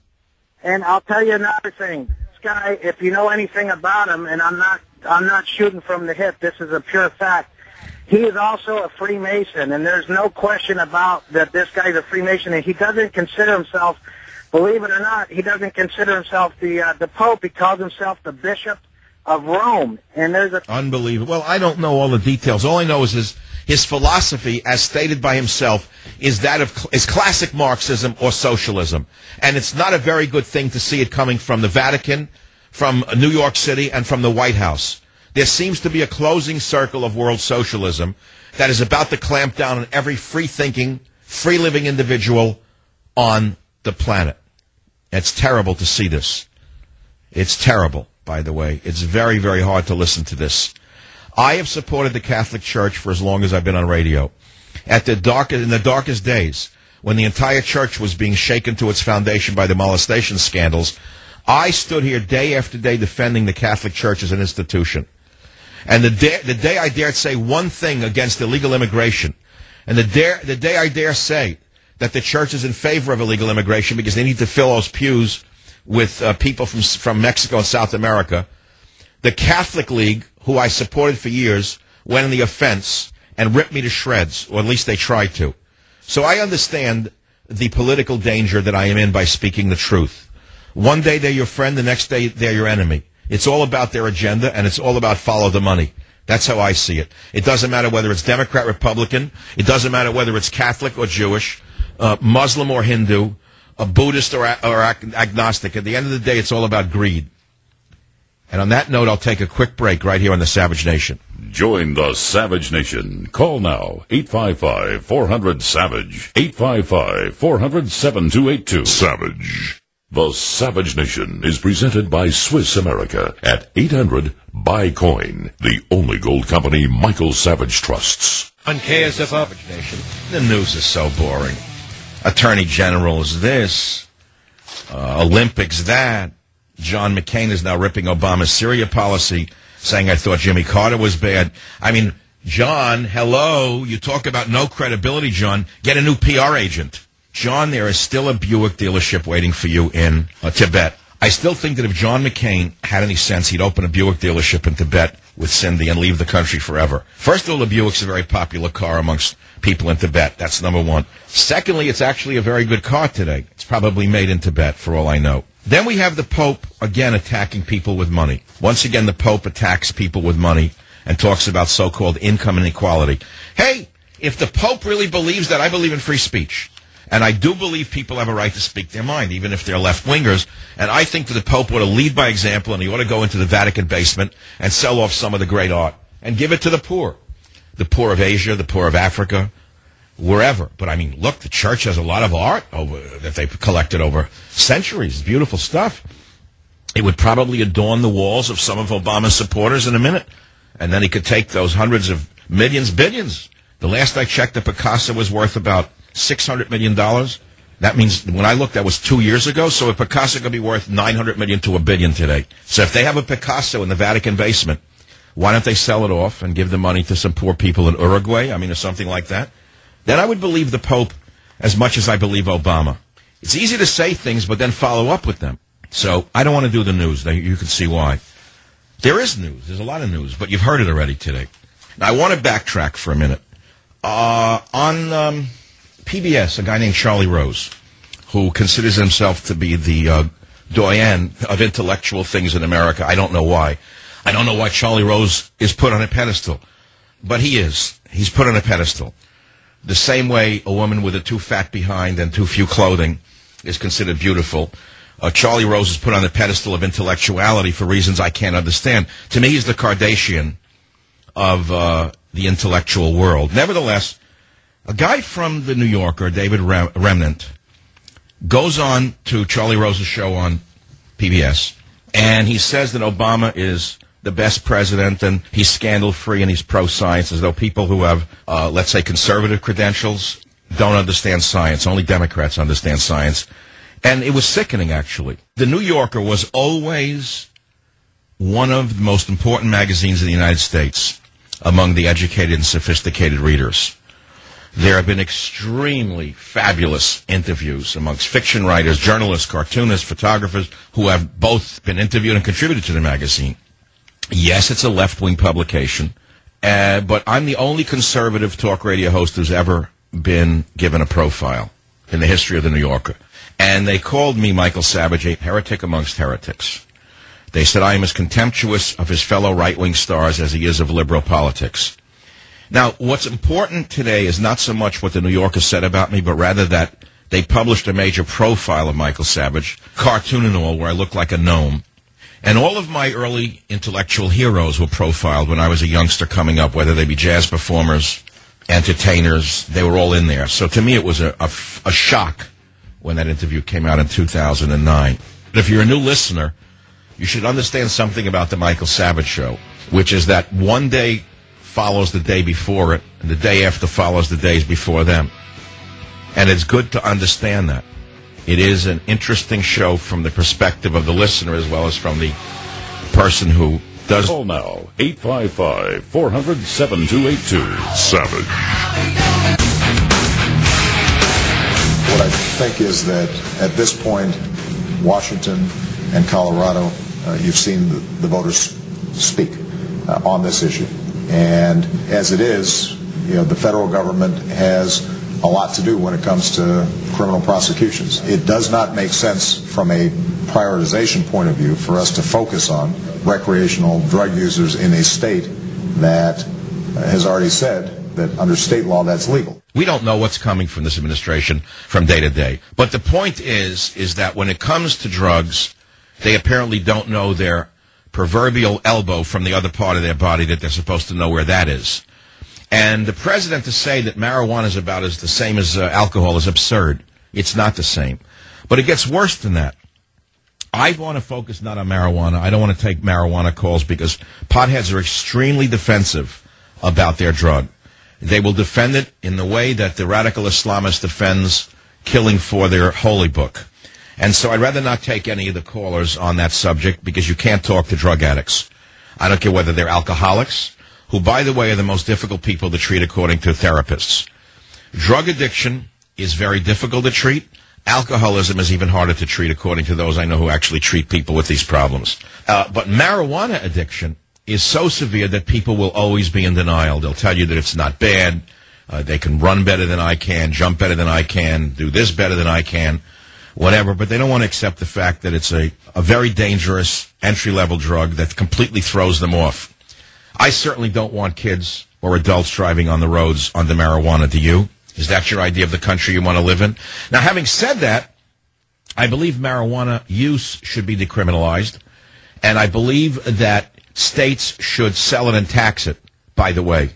And I'll tell you another thing, Sky, if you know anything about him, and I'm not shooting from the hip, this is a pure fact, he is also a Freemason, and there's no question about that this guy's a Freemason, and he doesn't consider himself, believe it or not, he doesn't consider himself the Pope. He calls himself the Bishop of Rome. And there's a... Unbelievable. Well, I don't know all the details. All I know is his philosophy, as stated by himself, is that of is classic Marxism or socialism. And it's not a very good thing to see it coming from the Vatican, from New York City, and from the White House. There seems to be a closing circle of world socialism that is about to clamp down on every free-thinking, free-living individual on the planet. It's terrible to see this. It's terrible, by the way. It's very, very hard to listen to this. I have supported the Catholic Church for as long as I've been on radio. In the darkest days, when the entire church was being shaken to its foundation by the molestation scandals, I stood here day after day defending the Catholic Church as an institution. And the day I dared say one thing against illegal immigration, and the day I dare say that the church is in favor of illegal immigration because they need to fill those pews with people from Mexico and South America, the Catholic League, who I supported for years, went on the offense and ripped me to shreds, or at least they tried to. So I understand the political danger that I am in by speaking the truth. One day they're your friend, the next day they're your enemy. It's all about their agenda, and it's all about follow the money. That's how I see it. It doesn't matter whether it's Democrat, Republican. It doesn't matter whether it's Catholic or Jewish, Muslim or Hindu, a Buddhist or agnostic. At the end of the day, it's all about greed. And on that note, I'll take a quick break right here on the Savage Nation. Join the Savage Nation. Call now, 855-400-SAVAGE, 855-400-7282. Savage. The Savage Nation is presented by Swiss America at 800-BUY-COIN, the only gold company Michael Savage trusts. On KSFO, Nation. The news is so boring. Attorney General is this, Olympics that. John McCain is now ripping Obama's Syria policy, saying I thought Jimmy Carter was bad. I mean, John, hello, you talk about no credibility, John. Get a new PR agent. John, there is still a Buick dealership waiting for you in Tibet. I still think that if John McCain had any sense, he'd open a Buick dealership in Tibet with Cindy and leave the country forever. First of all, the Buick's a very popular car amongst people in Tibet. That's number one. Secondly, it's actually a very good car today. It's probably made in Tibet, for all I know. Then we have the Pope, again, attacking people with money. Once again, the Pope attacks people with money and talks about so-called income inequality. Hey, if the Pope really believes that, I believe in free speech. And I do believe people have a right to speak their mind, even if they're left-wingers. And I think that the Pope ought to lead by example, and he ought to go into the Vatican basement and sell off some of the great art and give it to the poor of Asia, the poor of Africa, wherever. But, I mean, look, the church has a lot of art that they've collected over centuries. Beautiful stuff. It would probably adorn the walls of some of Obama's supporters in a minute. And then he could take those hundreds of millions, billions. The last I checked, the Picasso was worth about $600 million. That means, when I looked, that was 2 years ago. So a Picasso could be worth $900 million to $1 billion today. So if they have a Picasso in the Vatican basement, why don't they sell it off and give the money to some poor people in Uruguay? I mean, or something like that. Then I would believe the Pope as much as I believe Obama. It's easy to say things, but then follow up with them. So I don't want to do the news. You can see why. There is news. There's a lot of news, but you've heard it already today. Now, I want to backtrack for a minute. On PBS, a guy named Charlie Rose, who considers himself to be the doyen of intellectual things in America. I don't know why. I don't know why Charlie Rose is put on a pedestal, but he is. He's put on a pedestal. The same way a woman with a too fat behind and too few clothing is considered beautiful, Charlie Rose is put on the pedestal of intellectuality for reasons I can't understand. To me, he's the Kardashian of the intellectual world. Nevertheless, a guy from the New Yorker, David Remnant, goes on to Charlie Rose's show on PBS, and he says that Obama is the best president, and he's scandal-free, and he's pro-science, as though people who have, let's say, conservative credentials don't understand science. Only Democrats understand science. And it was sickening, actually. The New Yorker was always one of the most important magazines in the United States among the educated and sophisticated readers. There have been extremely fabulous interviews amongst fiction writers, journalists, cartoonists, photographers who have both been interviewed and contributed to the magazine. Yes, it's a left-wing publication, but I'm the only conservative talk radio host who's ever been given a profile in the history of the New Yorker. And they called me, Michael Savage, a heretic amongst heretics. They said I am as contemptuous of his fellow right-wing stars as he is of liberal politics. Now, what's important today is not so much what the New Yorker said about me, but rather that they published a major profile of Michael Savage, cartoon and all, where I look like a gnome. And all of my early intellectual heroes were profiled when I was a youngster coming up, whether they be jazz performers, entertainers, they were all in there. So to me it was a shock when that interview came out in 2009. But if you're a new listener, you should understand something about the Michael Savage Show, which is that one day follows the day before it, and the day after follows the days before them. And it's good to understand that. It is an interesting show from the perspective of the listener as well as from the person who does. Call now, 855-400-7282. Savage. What I think is that at this point, Washington and Colorado, you've seen the voters speak on this issue. And as it is, the federal government has a lot to do when it comes to criminal prosecutions. It does not make sense from a prioritization point of view for us to focus on recreational drug users in a state that has already said that under state law that's legal. We don't know what's coming from this administration from day to day. But the point is that when it comes to drugs, they apparently don't know their proverbial elbow from the other part of their body that they're supposed to know where that is. And the president to say that marijuana is about as the same as alcohol is absurd. It's not the same. But it gets worse than that. I want to focus not on marijuana. I don't want to take marijuana calls because potheads are extremely defensive about their drug. They will defend it in the way that the radical Islamist defends killing for their holy book. And so I'd rather not take any of the callers on that subject because you can't talk to drug addicts. I don't care whether they're alcoholics, who, by the way, are the most difficult people to treat according to therapists. Drug addiction is very difficult to treat. Alcoholism is even harder to treat according to those I know who actually treat people with these problems. But marijuana addiction is so severe that people will always be in denial. They'll tell you that it's not bad. They can run better than I can, jump better than I can, do this better than I can, whatever. But they don't want to accept the fact that it's a very dangerous entry-level drug that completely throws them off. I certainly don't want kids or adults driving on the roads under marijuana. Do you? Is that your idea of the country you want to live in? Now, having said that, I believe marijuana use should be decriminalized, and I believe that states should sell it and tax it, by the way.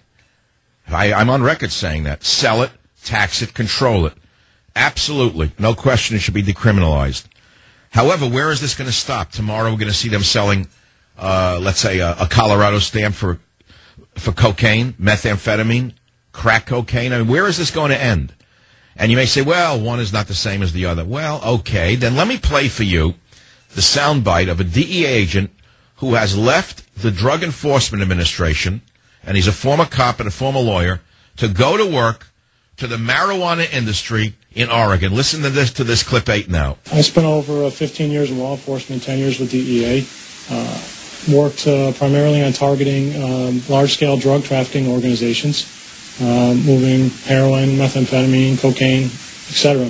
I'm on record saying that. Sell it, tax it, control it. Absolutely. No question it should be decriminalized. However, where is this going to stop? Tomorrow we're going to see them selling let's say a Colorado stamp for cocaine, methamphetamine, crack cocaine. I mean, where is this going to end? And you may say, well, one is not the same as the other. Well, okay, then let me play for you the soundbite of a DEA agent who has left the Drug Enforcement Administration, and he's a former cop and a former lawyer, to go to work to the marijuana industry in Oregon. Listen to this clip 8 now. I spent over 15 years in law enforcement, 10 years with DEA. Worked primarily on targeting large-scale drug trafficking organizations, moving heroin, methamphetamine, cocaine, etc.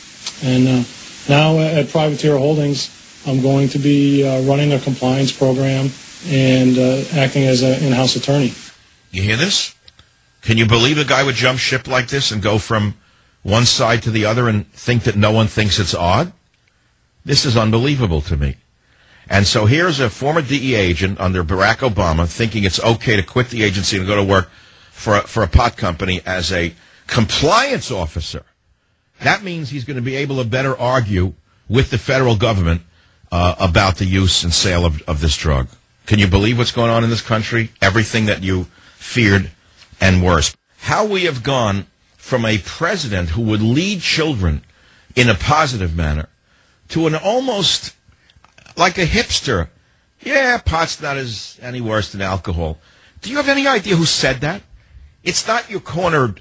And now at Privateer Holdings, I'm going to be running their compliance program and acting as an in-house attorney. You hear this? Can you believe a guy would jump ship like this and go from one side to the other and think that no one thinks it's odd? This is unbelievable to me. And so here's a former DEA agent under Barack Obama thinking it's okay to quit the agency and go to work for a pot company as a compliance officer. That means he's going to be able to better argue with the federal government about the use and sale of this drug. Can you believe what's going on in this country? Everything that you feared and worse. How we have gone from a president who would lead children in a positive manner to an almost like a hipster Yeah, pot's not any worse than alcohol. Do you have any idea who said that? It's not your corner.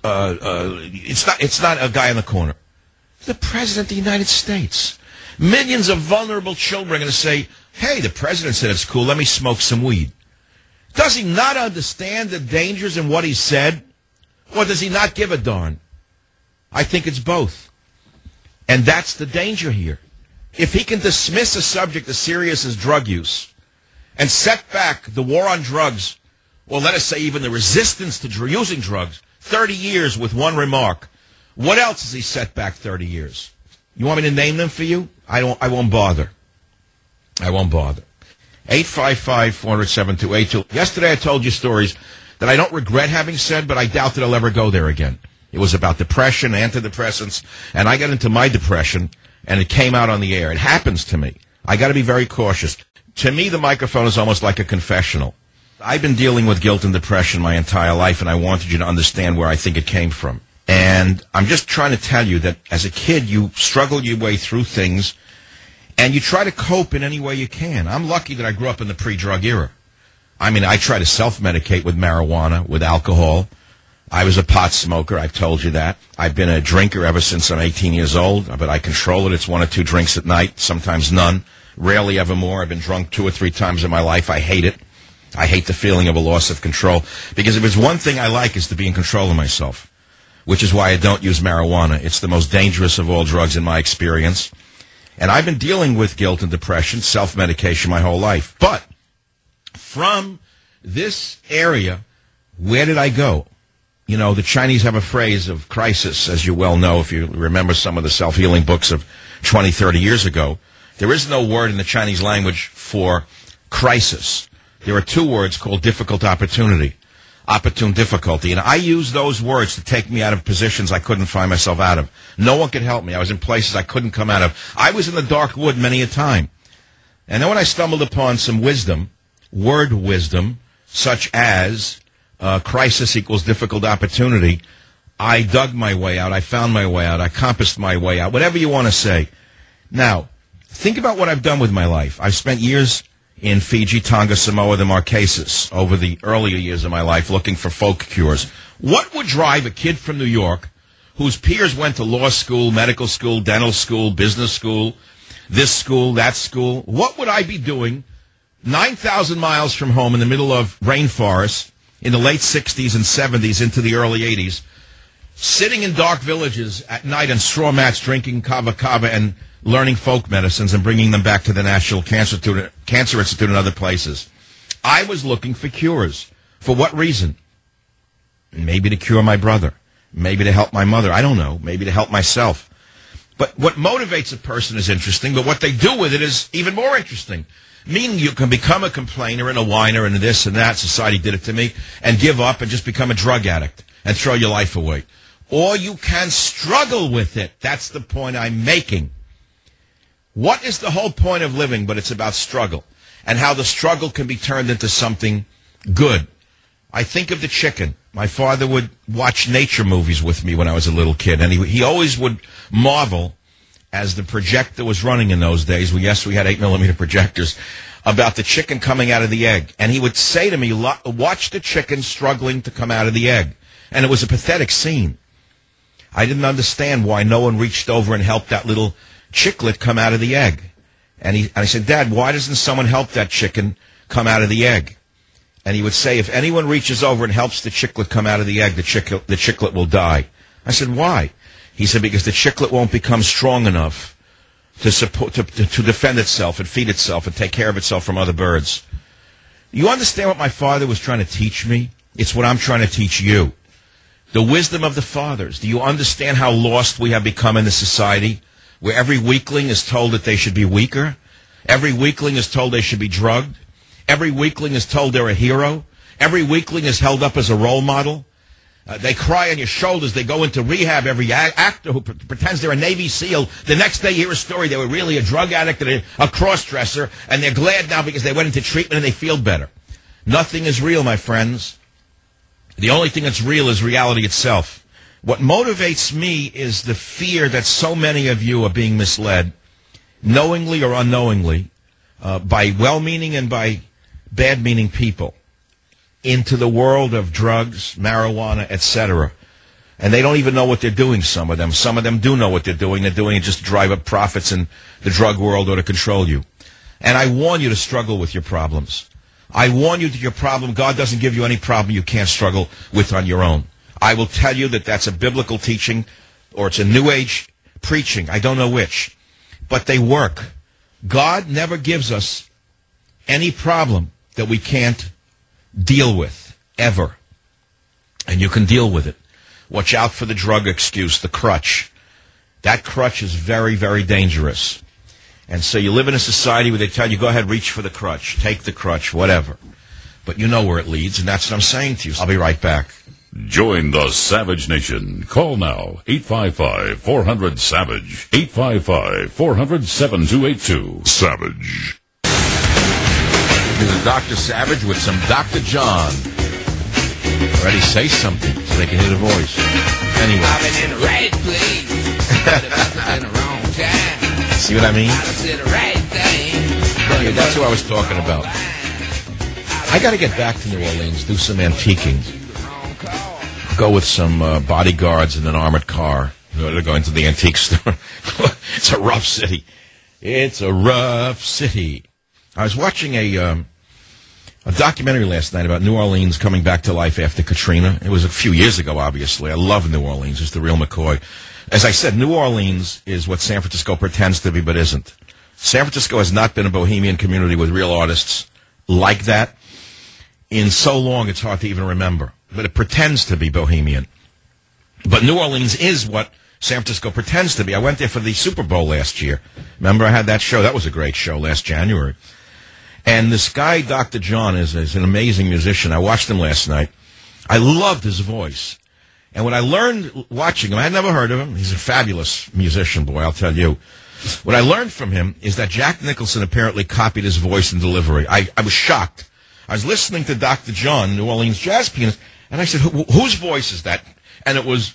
It's not a guy in the corner. The President of the United States. Millions of vulnerable children are going to say, hey, the President said it's cool, let me smoke some weed. Does he not understand the dangers in what he said? Or does he not give a darn? I think it's both. And that's the danger here. If he can dismiss a subject as serious as drug use and set back the war on drugs, or let us say even the resistance to using drugs, 30 years with one remark, what else has he set back 30 years? You want me to name them for you? I won't bother. I won't bother. 855-400-7282. Yesterday I told you stories that I don't regret having said, but I doubt that I'll ever go there again. It was about depression, antidepressants, and I got into my depression, and it came out on the air. It happens to me. I got to be very cautious. To me, the microphone is almost like a confessional. I've been dealing with guilt and depression my entire life, and I wanted you to understand where I think it came from. And I'm just trying to tell you that as a kid, you struggle your way through things, and you try to cope in any way you can. I'm lucky that I grew up in the pre-drug era. I mean, I try to self-medicate with marijuana, with alcohol. I was a pot smoker. I've told you that. I've been a drinker ever since I'm 18 years old, but I control it. It's 1 or 2 drinks at night, sometimes none, rarely ever more. I've been drunk 2 or 3 times in my life. I hate it. I hate the feeling of a loss of control, because if there's one thing I like is to be in control of myself, which is why I don't use marijuana. It's the most dangerous of all drugs in my experience. And I've been dealing with guilt and depression, self-medication my whole life. But from this area, where did I go? You know, the Chinese have a phrase of crisis, as you well know, if you remember some of the self-healing books of 20, 30 years ago. There is no word in the Chinese language for crisis. There are 2 words called difficult opportunity, opportune difficulty. And I use those words to take me out of positions I couldn't find myself out of. No one could help me. I was in places I couldn't come out of. I was in the dark wood many a time. And then when I stumbled upon some wisdom, word wisdom, such as crisis equals difficult opportunity, I dug my way out. I found my way out. I compassed my way out, whatever you want to say. Now, think about what I've done with my life. I've spent years in Fiji, Tonga, Samoa, the Marquesas, over the earlier years of my life, looking for folk cures. What would drive a kid from New York, whose peers went to law school, medical school, dental school, business school, this school, that school, what would I be doing 9,000 miles from home in the middle of rainforests in the late 60s and 70s into the early 80s, sitting in dark villages at night on straw mats, drinking kava kava and learning folk medicines and bringing them back to the National Cancer Institute and other places? I was looking for cures. For what reason? Maybe to cure my brother. Maybe to help my mother. I don't know. Maybe to help myself. But what motivates a person is interesting, but what they do with it is even more interesting. Meaning you can become a complainer and a whiner and this and that, society did it to me, and give up and just become a drug addict and throw your life away. Or you can struggle with it. That's the point I'm making. What is the whole point of living? But it's about struggle and how the struggle can be turned into something good. I think of the chicken. My father would watch nature movies with me when I was a little kid, and he always would marvel as the projector was running in those days. We had 8mm projectors, about the chicken coming out of the egg. And he would say to me, watch the chicken struggling to come out of the egg. And it was a pathetic scene. I didn't understand why no one reached over and helped that little chicklet come out of the egg. And I said, Dad, why doesn't someone help that chicken come out of the egg? And he would say, if anyone reaches over and helps the chicklet come out of the egg, the chicklet will die. I said, why? He said, because the chicklet won't become strong enough to defend itself and feed itself and take care of itself from other birds. You understand what my father was trying to teach me? It's what I'm trying to teach you. The wisdom of the fathers. Do you understand how lost we have become in this society, where every weakling is told that they should be weaker? Every weakling is told they should be drugged. Every weakling is told they're a hero. Every weakling is held up as a role model. They cry on your shoulders. They go into rehab. Every actor who pretends they're a Navy SEAL, the next day you hear a story they were really a drug addict and a cross-dresser, and they're glad now because they went into treatment and they feel better. Nothing is real, my friends. The only thing that's real is reality itself. What motivates me is the fear that so many of you are being misled, knowingly or unknowingly, by well-meaning and by bad-meaning people into the world of drugs, marijuana, etc. And they don't even know what they're doing, some of them. Some of them do know what they're doing. They're doing it just to drive up profits in the drug world or to control you. And I warn you to struggle with your problems. I warn you that your problem, God doesn't give you any problem you can't struggle with on your own. I will tell you that that's a biblical teaching or it's a New Age preaching. I don't know which. But they work. God never gives us any problem that we can't deal with, ever. And you can deal with it. Watch out for the drug excuse, the crutch. That crutch is very, very dangerous. And so you live in a society where they tell you, go ahead, reach for the crutch, take the crutch, whatever. But you know where it leads, and that's what I'm saying to you. I'll be right back. Join the Savage Nation. Call now, 855-400-SAVAGE, 855-400-7282. Savage. This is Dr. Savage with some Dr. John. Already say something so they can hear the voice. Anyway. I've been in the right place, but in the wrong time. See what I mean? I said the right thing. Anyway, that's who I was talking about. I got to get back to New Orleans, do some antiquing. Go with some bodyguards in an armored car. They're going to the antique store. It's a rough city. It's a rough city. I was watching a documentary last night about New Orleans coming back to life after Katrina. It was a few years ago, obviously. I love New Orleans. It's the real McCoy. As I said, New Orleans is what San Francisco pretends to be but isn't. San Francisco has not been a bohemian community with real artists like that in so long it's hard to even remember. But it pretends to be bohemian. But New Orleans is what San Francisco pretends to be. I went there for the Super Bowl last year. Remember, I had that show. That was a great show last January. And this guy, Dr. John, is an amazing musician. I watched him last night. I loved his voice. And what I learned watching him, I had never heard of him. He's a fabulous musician, boy, I'll tell you. What I learned from him is that Jack Nicholson apparently copied his voice and delivery. I was shocked. I was listening to Dr. John, New Orleans jazz pianist, and I said, whose voice is that? And it was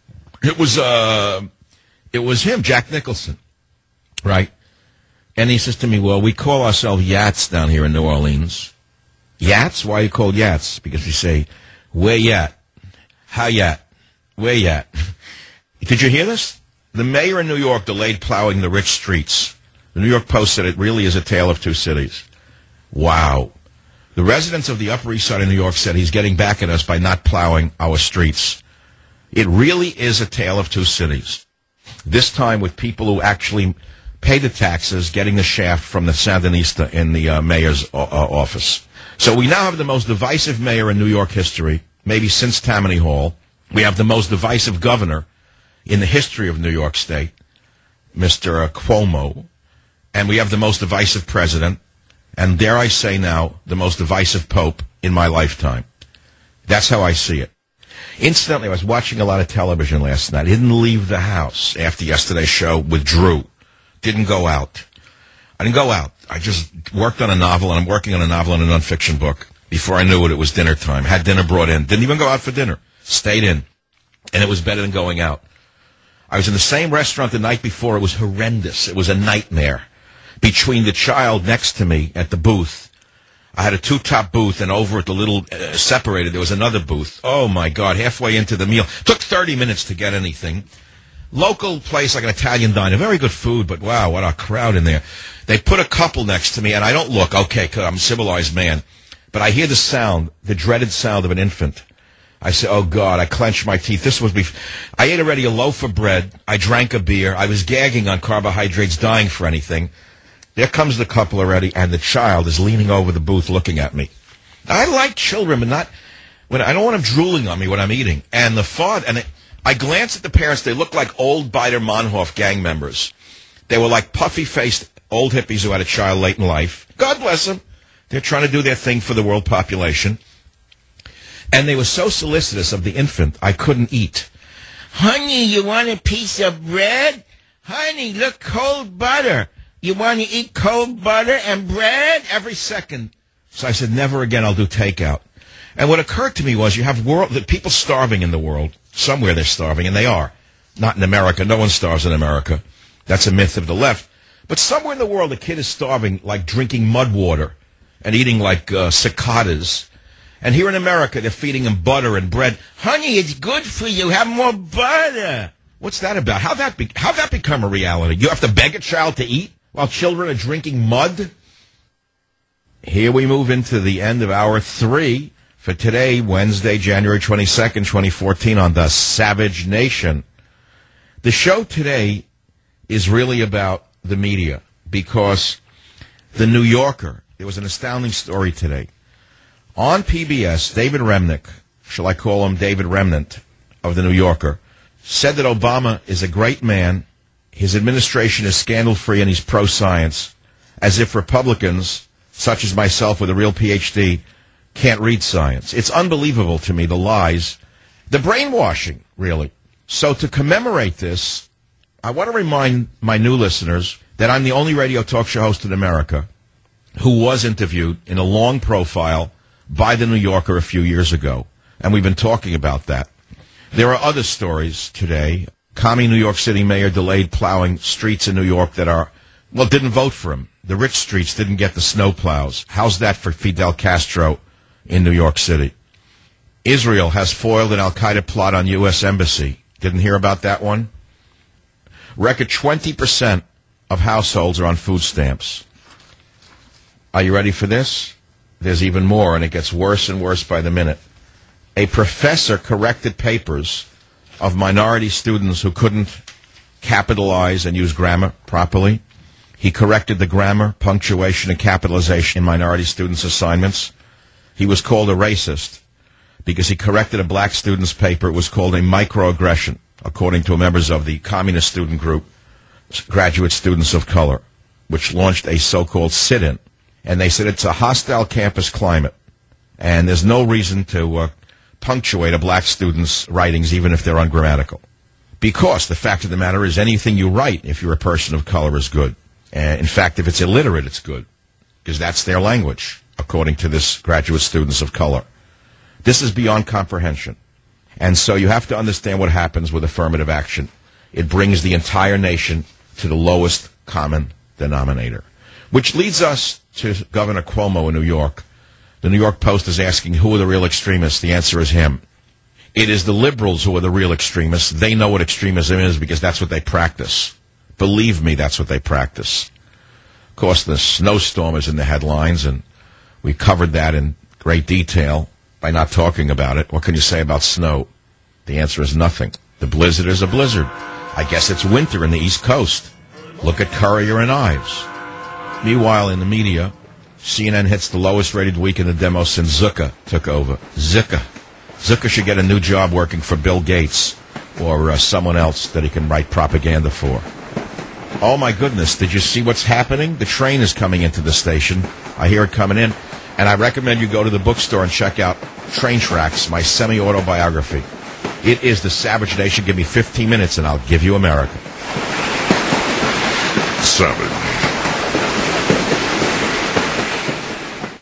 him, Jack Nicholson, right? And he says to me, well, we call ourselves Yats down here in New Orleans. Yats? Why are you called Yats? Because we say, where yat? How yat? Where yat? Did you hear this? The mayor in New York delayed plowing the rich streets. The New York Post said it really is a tale of two cities. Wow. The residents of the Upper East Side of New York said he's getting back at us by not plowing our streets. It really is a tale of two cities. This time with people who actually pay the taxes, getting the shaft from the Sandinista in the mayor's office. So we now have the most divisive mayor in New York history, maybe since Tammany Hall. We have the most divisive governor in the history of New York State, Mr. Cuomo. And we have the most divisive president, and dare I say now, the most divisive pope in my lifetime. That's how I see it. Incidentally, I was watching a lot of television last night. I didn't leave the house after yesterday's show with Drew. Didn't go out. I didn't go out. I just worked on a novel, and I'm working on a novel and a nonfiction book. Before I knew it, it was dinner time. Had dinner brought in. Didn't even go out for dinner. Stayed in. And it was better than going out. I was in the same restaurant the night before. It was horrendous. It was a nightmare. Between the child next to me at the booth, I had a two-top booth, and over at the little separated, there was another booth. Oh, my God, halfway into the meal. Took 30 minutes to get anything. Local place, like an Italian diner. Very good food, but wow, what a crowd in there. They put a couple next to me, and I don't look, okay, 'cause I'm a civilized man, but I hear the sound, the dreaded sound of an infant. I say, oh, God, I clench my teeth. This was I ate already a loaf of bread. I drank a beer. I was gagging on carbohydrates, dying for anything. There comes the couple already, and the child is leaning over the booth looking at me. I like children, but I don't want them drooling on me when I'm eating. And the father, I glanced at the parents. They looked like old Baader-Meinhof gang members. They were like puffy-faced old hippies who had a child late in life. God bless them. They're trying to do their thing for the world population. And they were so solicitous of the infant, I couldn't eat. Honey, you want a piece of bread? Honey, look, cold butter. You want to eat cold butter and bread? Every second. So I said, never again, I'll do takeout. And what occurred to me was you have the people starving in the world. Somewhere they're starving, and they are. Not in America. No one starves in America. That's a myth of the left. But somewhere in the world, a kid is starving, like drinking mud water and eating like cicadas. And here in America, they're feeding him butter and bread. Honey, it's good for you. Have more butter. What's that about? How'd that become a reality? You have to beg a child to eat while children are drinking mud? Here we move into the end of hour 3 for today, Wednesday, January 22nd, 2014, on the Savage Nation. The show today is really about the media because the New Yorker, there was an astounding story today. On PBS, David Remnick, shall I call him David Remnant of the New Yorker, said that Obama is a great man, his administration is scandal-free, and he's pro-science, as if Republicans, such as myself with a real PhD, can't read science. It's unbelievable to me, the lies, the brainwashing, really. So to commemorate this, I want to remind my new listeners that I'm the only radio talk show host in America who was interviewed in a long profile by the New Yorker a few years ago, and we've been talking about that. There are other stories today. Commie New York City mayor delayed plowing streets in New York that didn't vote for him. The rich streets didn't get the snow plows. How's that for Fidel Castro in New York City? Israel has foiled an Al-Qaeda plot on U.S. Embassy. Didn't hear about that one? Record 20% of households are on food stamps. Are you ready for this? There's even more, and it gets worse and worse by the minute. A professor corrected papers of minority students who couldn't capitalize and use grammar properly. He corrected the grammar, punctuation, and capitalization in minority students' assignments. He was called a racist because he corrected a black student's paper. It was called a microaggression, according to members of the communist student group, Graduate Students of Color, which launched a so-called sit-in. And they said it's a hostile campus climate, and there's no reason to punctuate a black student's writings, even if they're ungrammatical. Because the fact of the matter is anything you write, if you're a person of color, is good. In fact, if it's illiterate, it's good, because that's their language, according to this Graduate Students of Color. This is beyond comprehension. And so you have to understand what happens with affirmative action. It brings the entire nation to the lowest common denominator. Which leads us to Governor Cuomo in New York. The New York Post is asking, who are the real extremists? The answer is him. It is the liberals who are the real extremists. They know what extremism is because that's what they practice. Believe me, that's what they practice. Of course, the snowstorm is in the headlines, and we covered that in great detail by not talking about it. What can you say about snow? The answer is nothing. The blizzard is a blizzard. I guess it's winter in the East Coast. Look at Courier and Ives. Meanwhile, in the media, CNN hits the lowest-rated week in the demo since Zucker took over. Zucker should get a new job working for Bill Gates or someone else that he can write propaganda for. Oh, my goodness, did you see what's happening? The train is coming into the station. I hear it coming in. And I recommend you go to the bookstore and check out Train Tracks, my semi-autobiography. It is the Savage Nation. Give me 15 minutes and I'll give you America. Savage.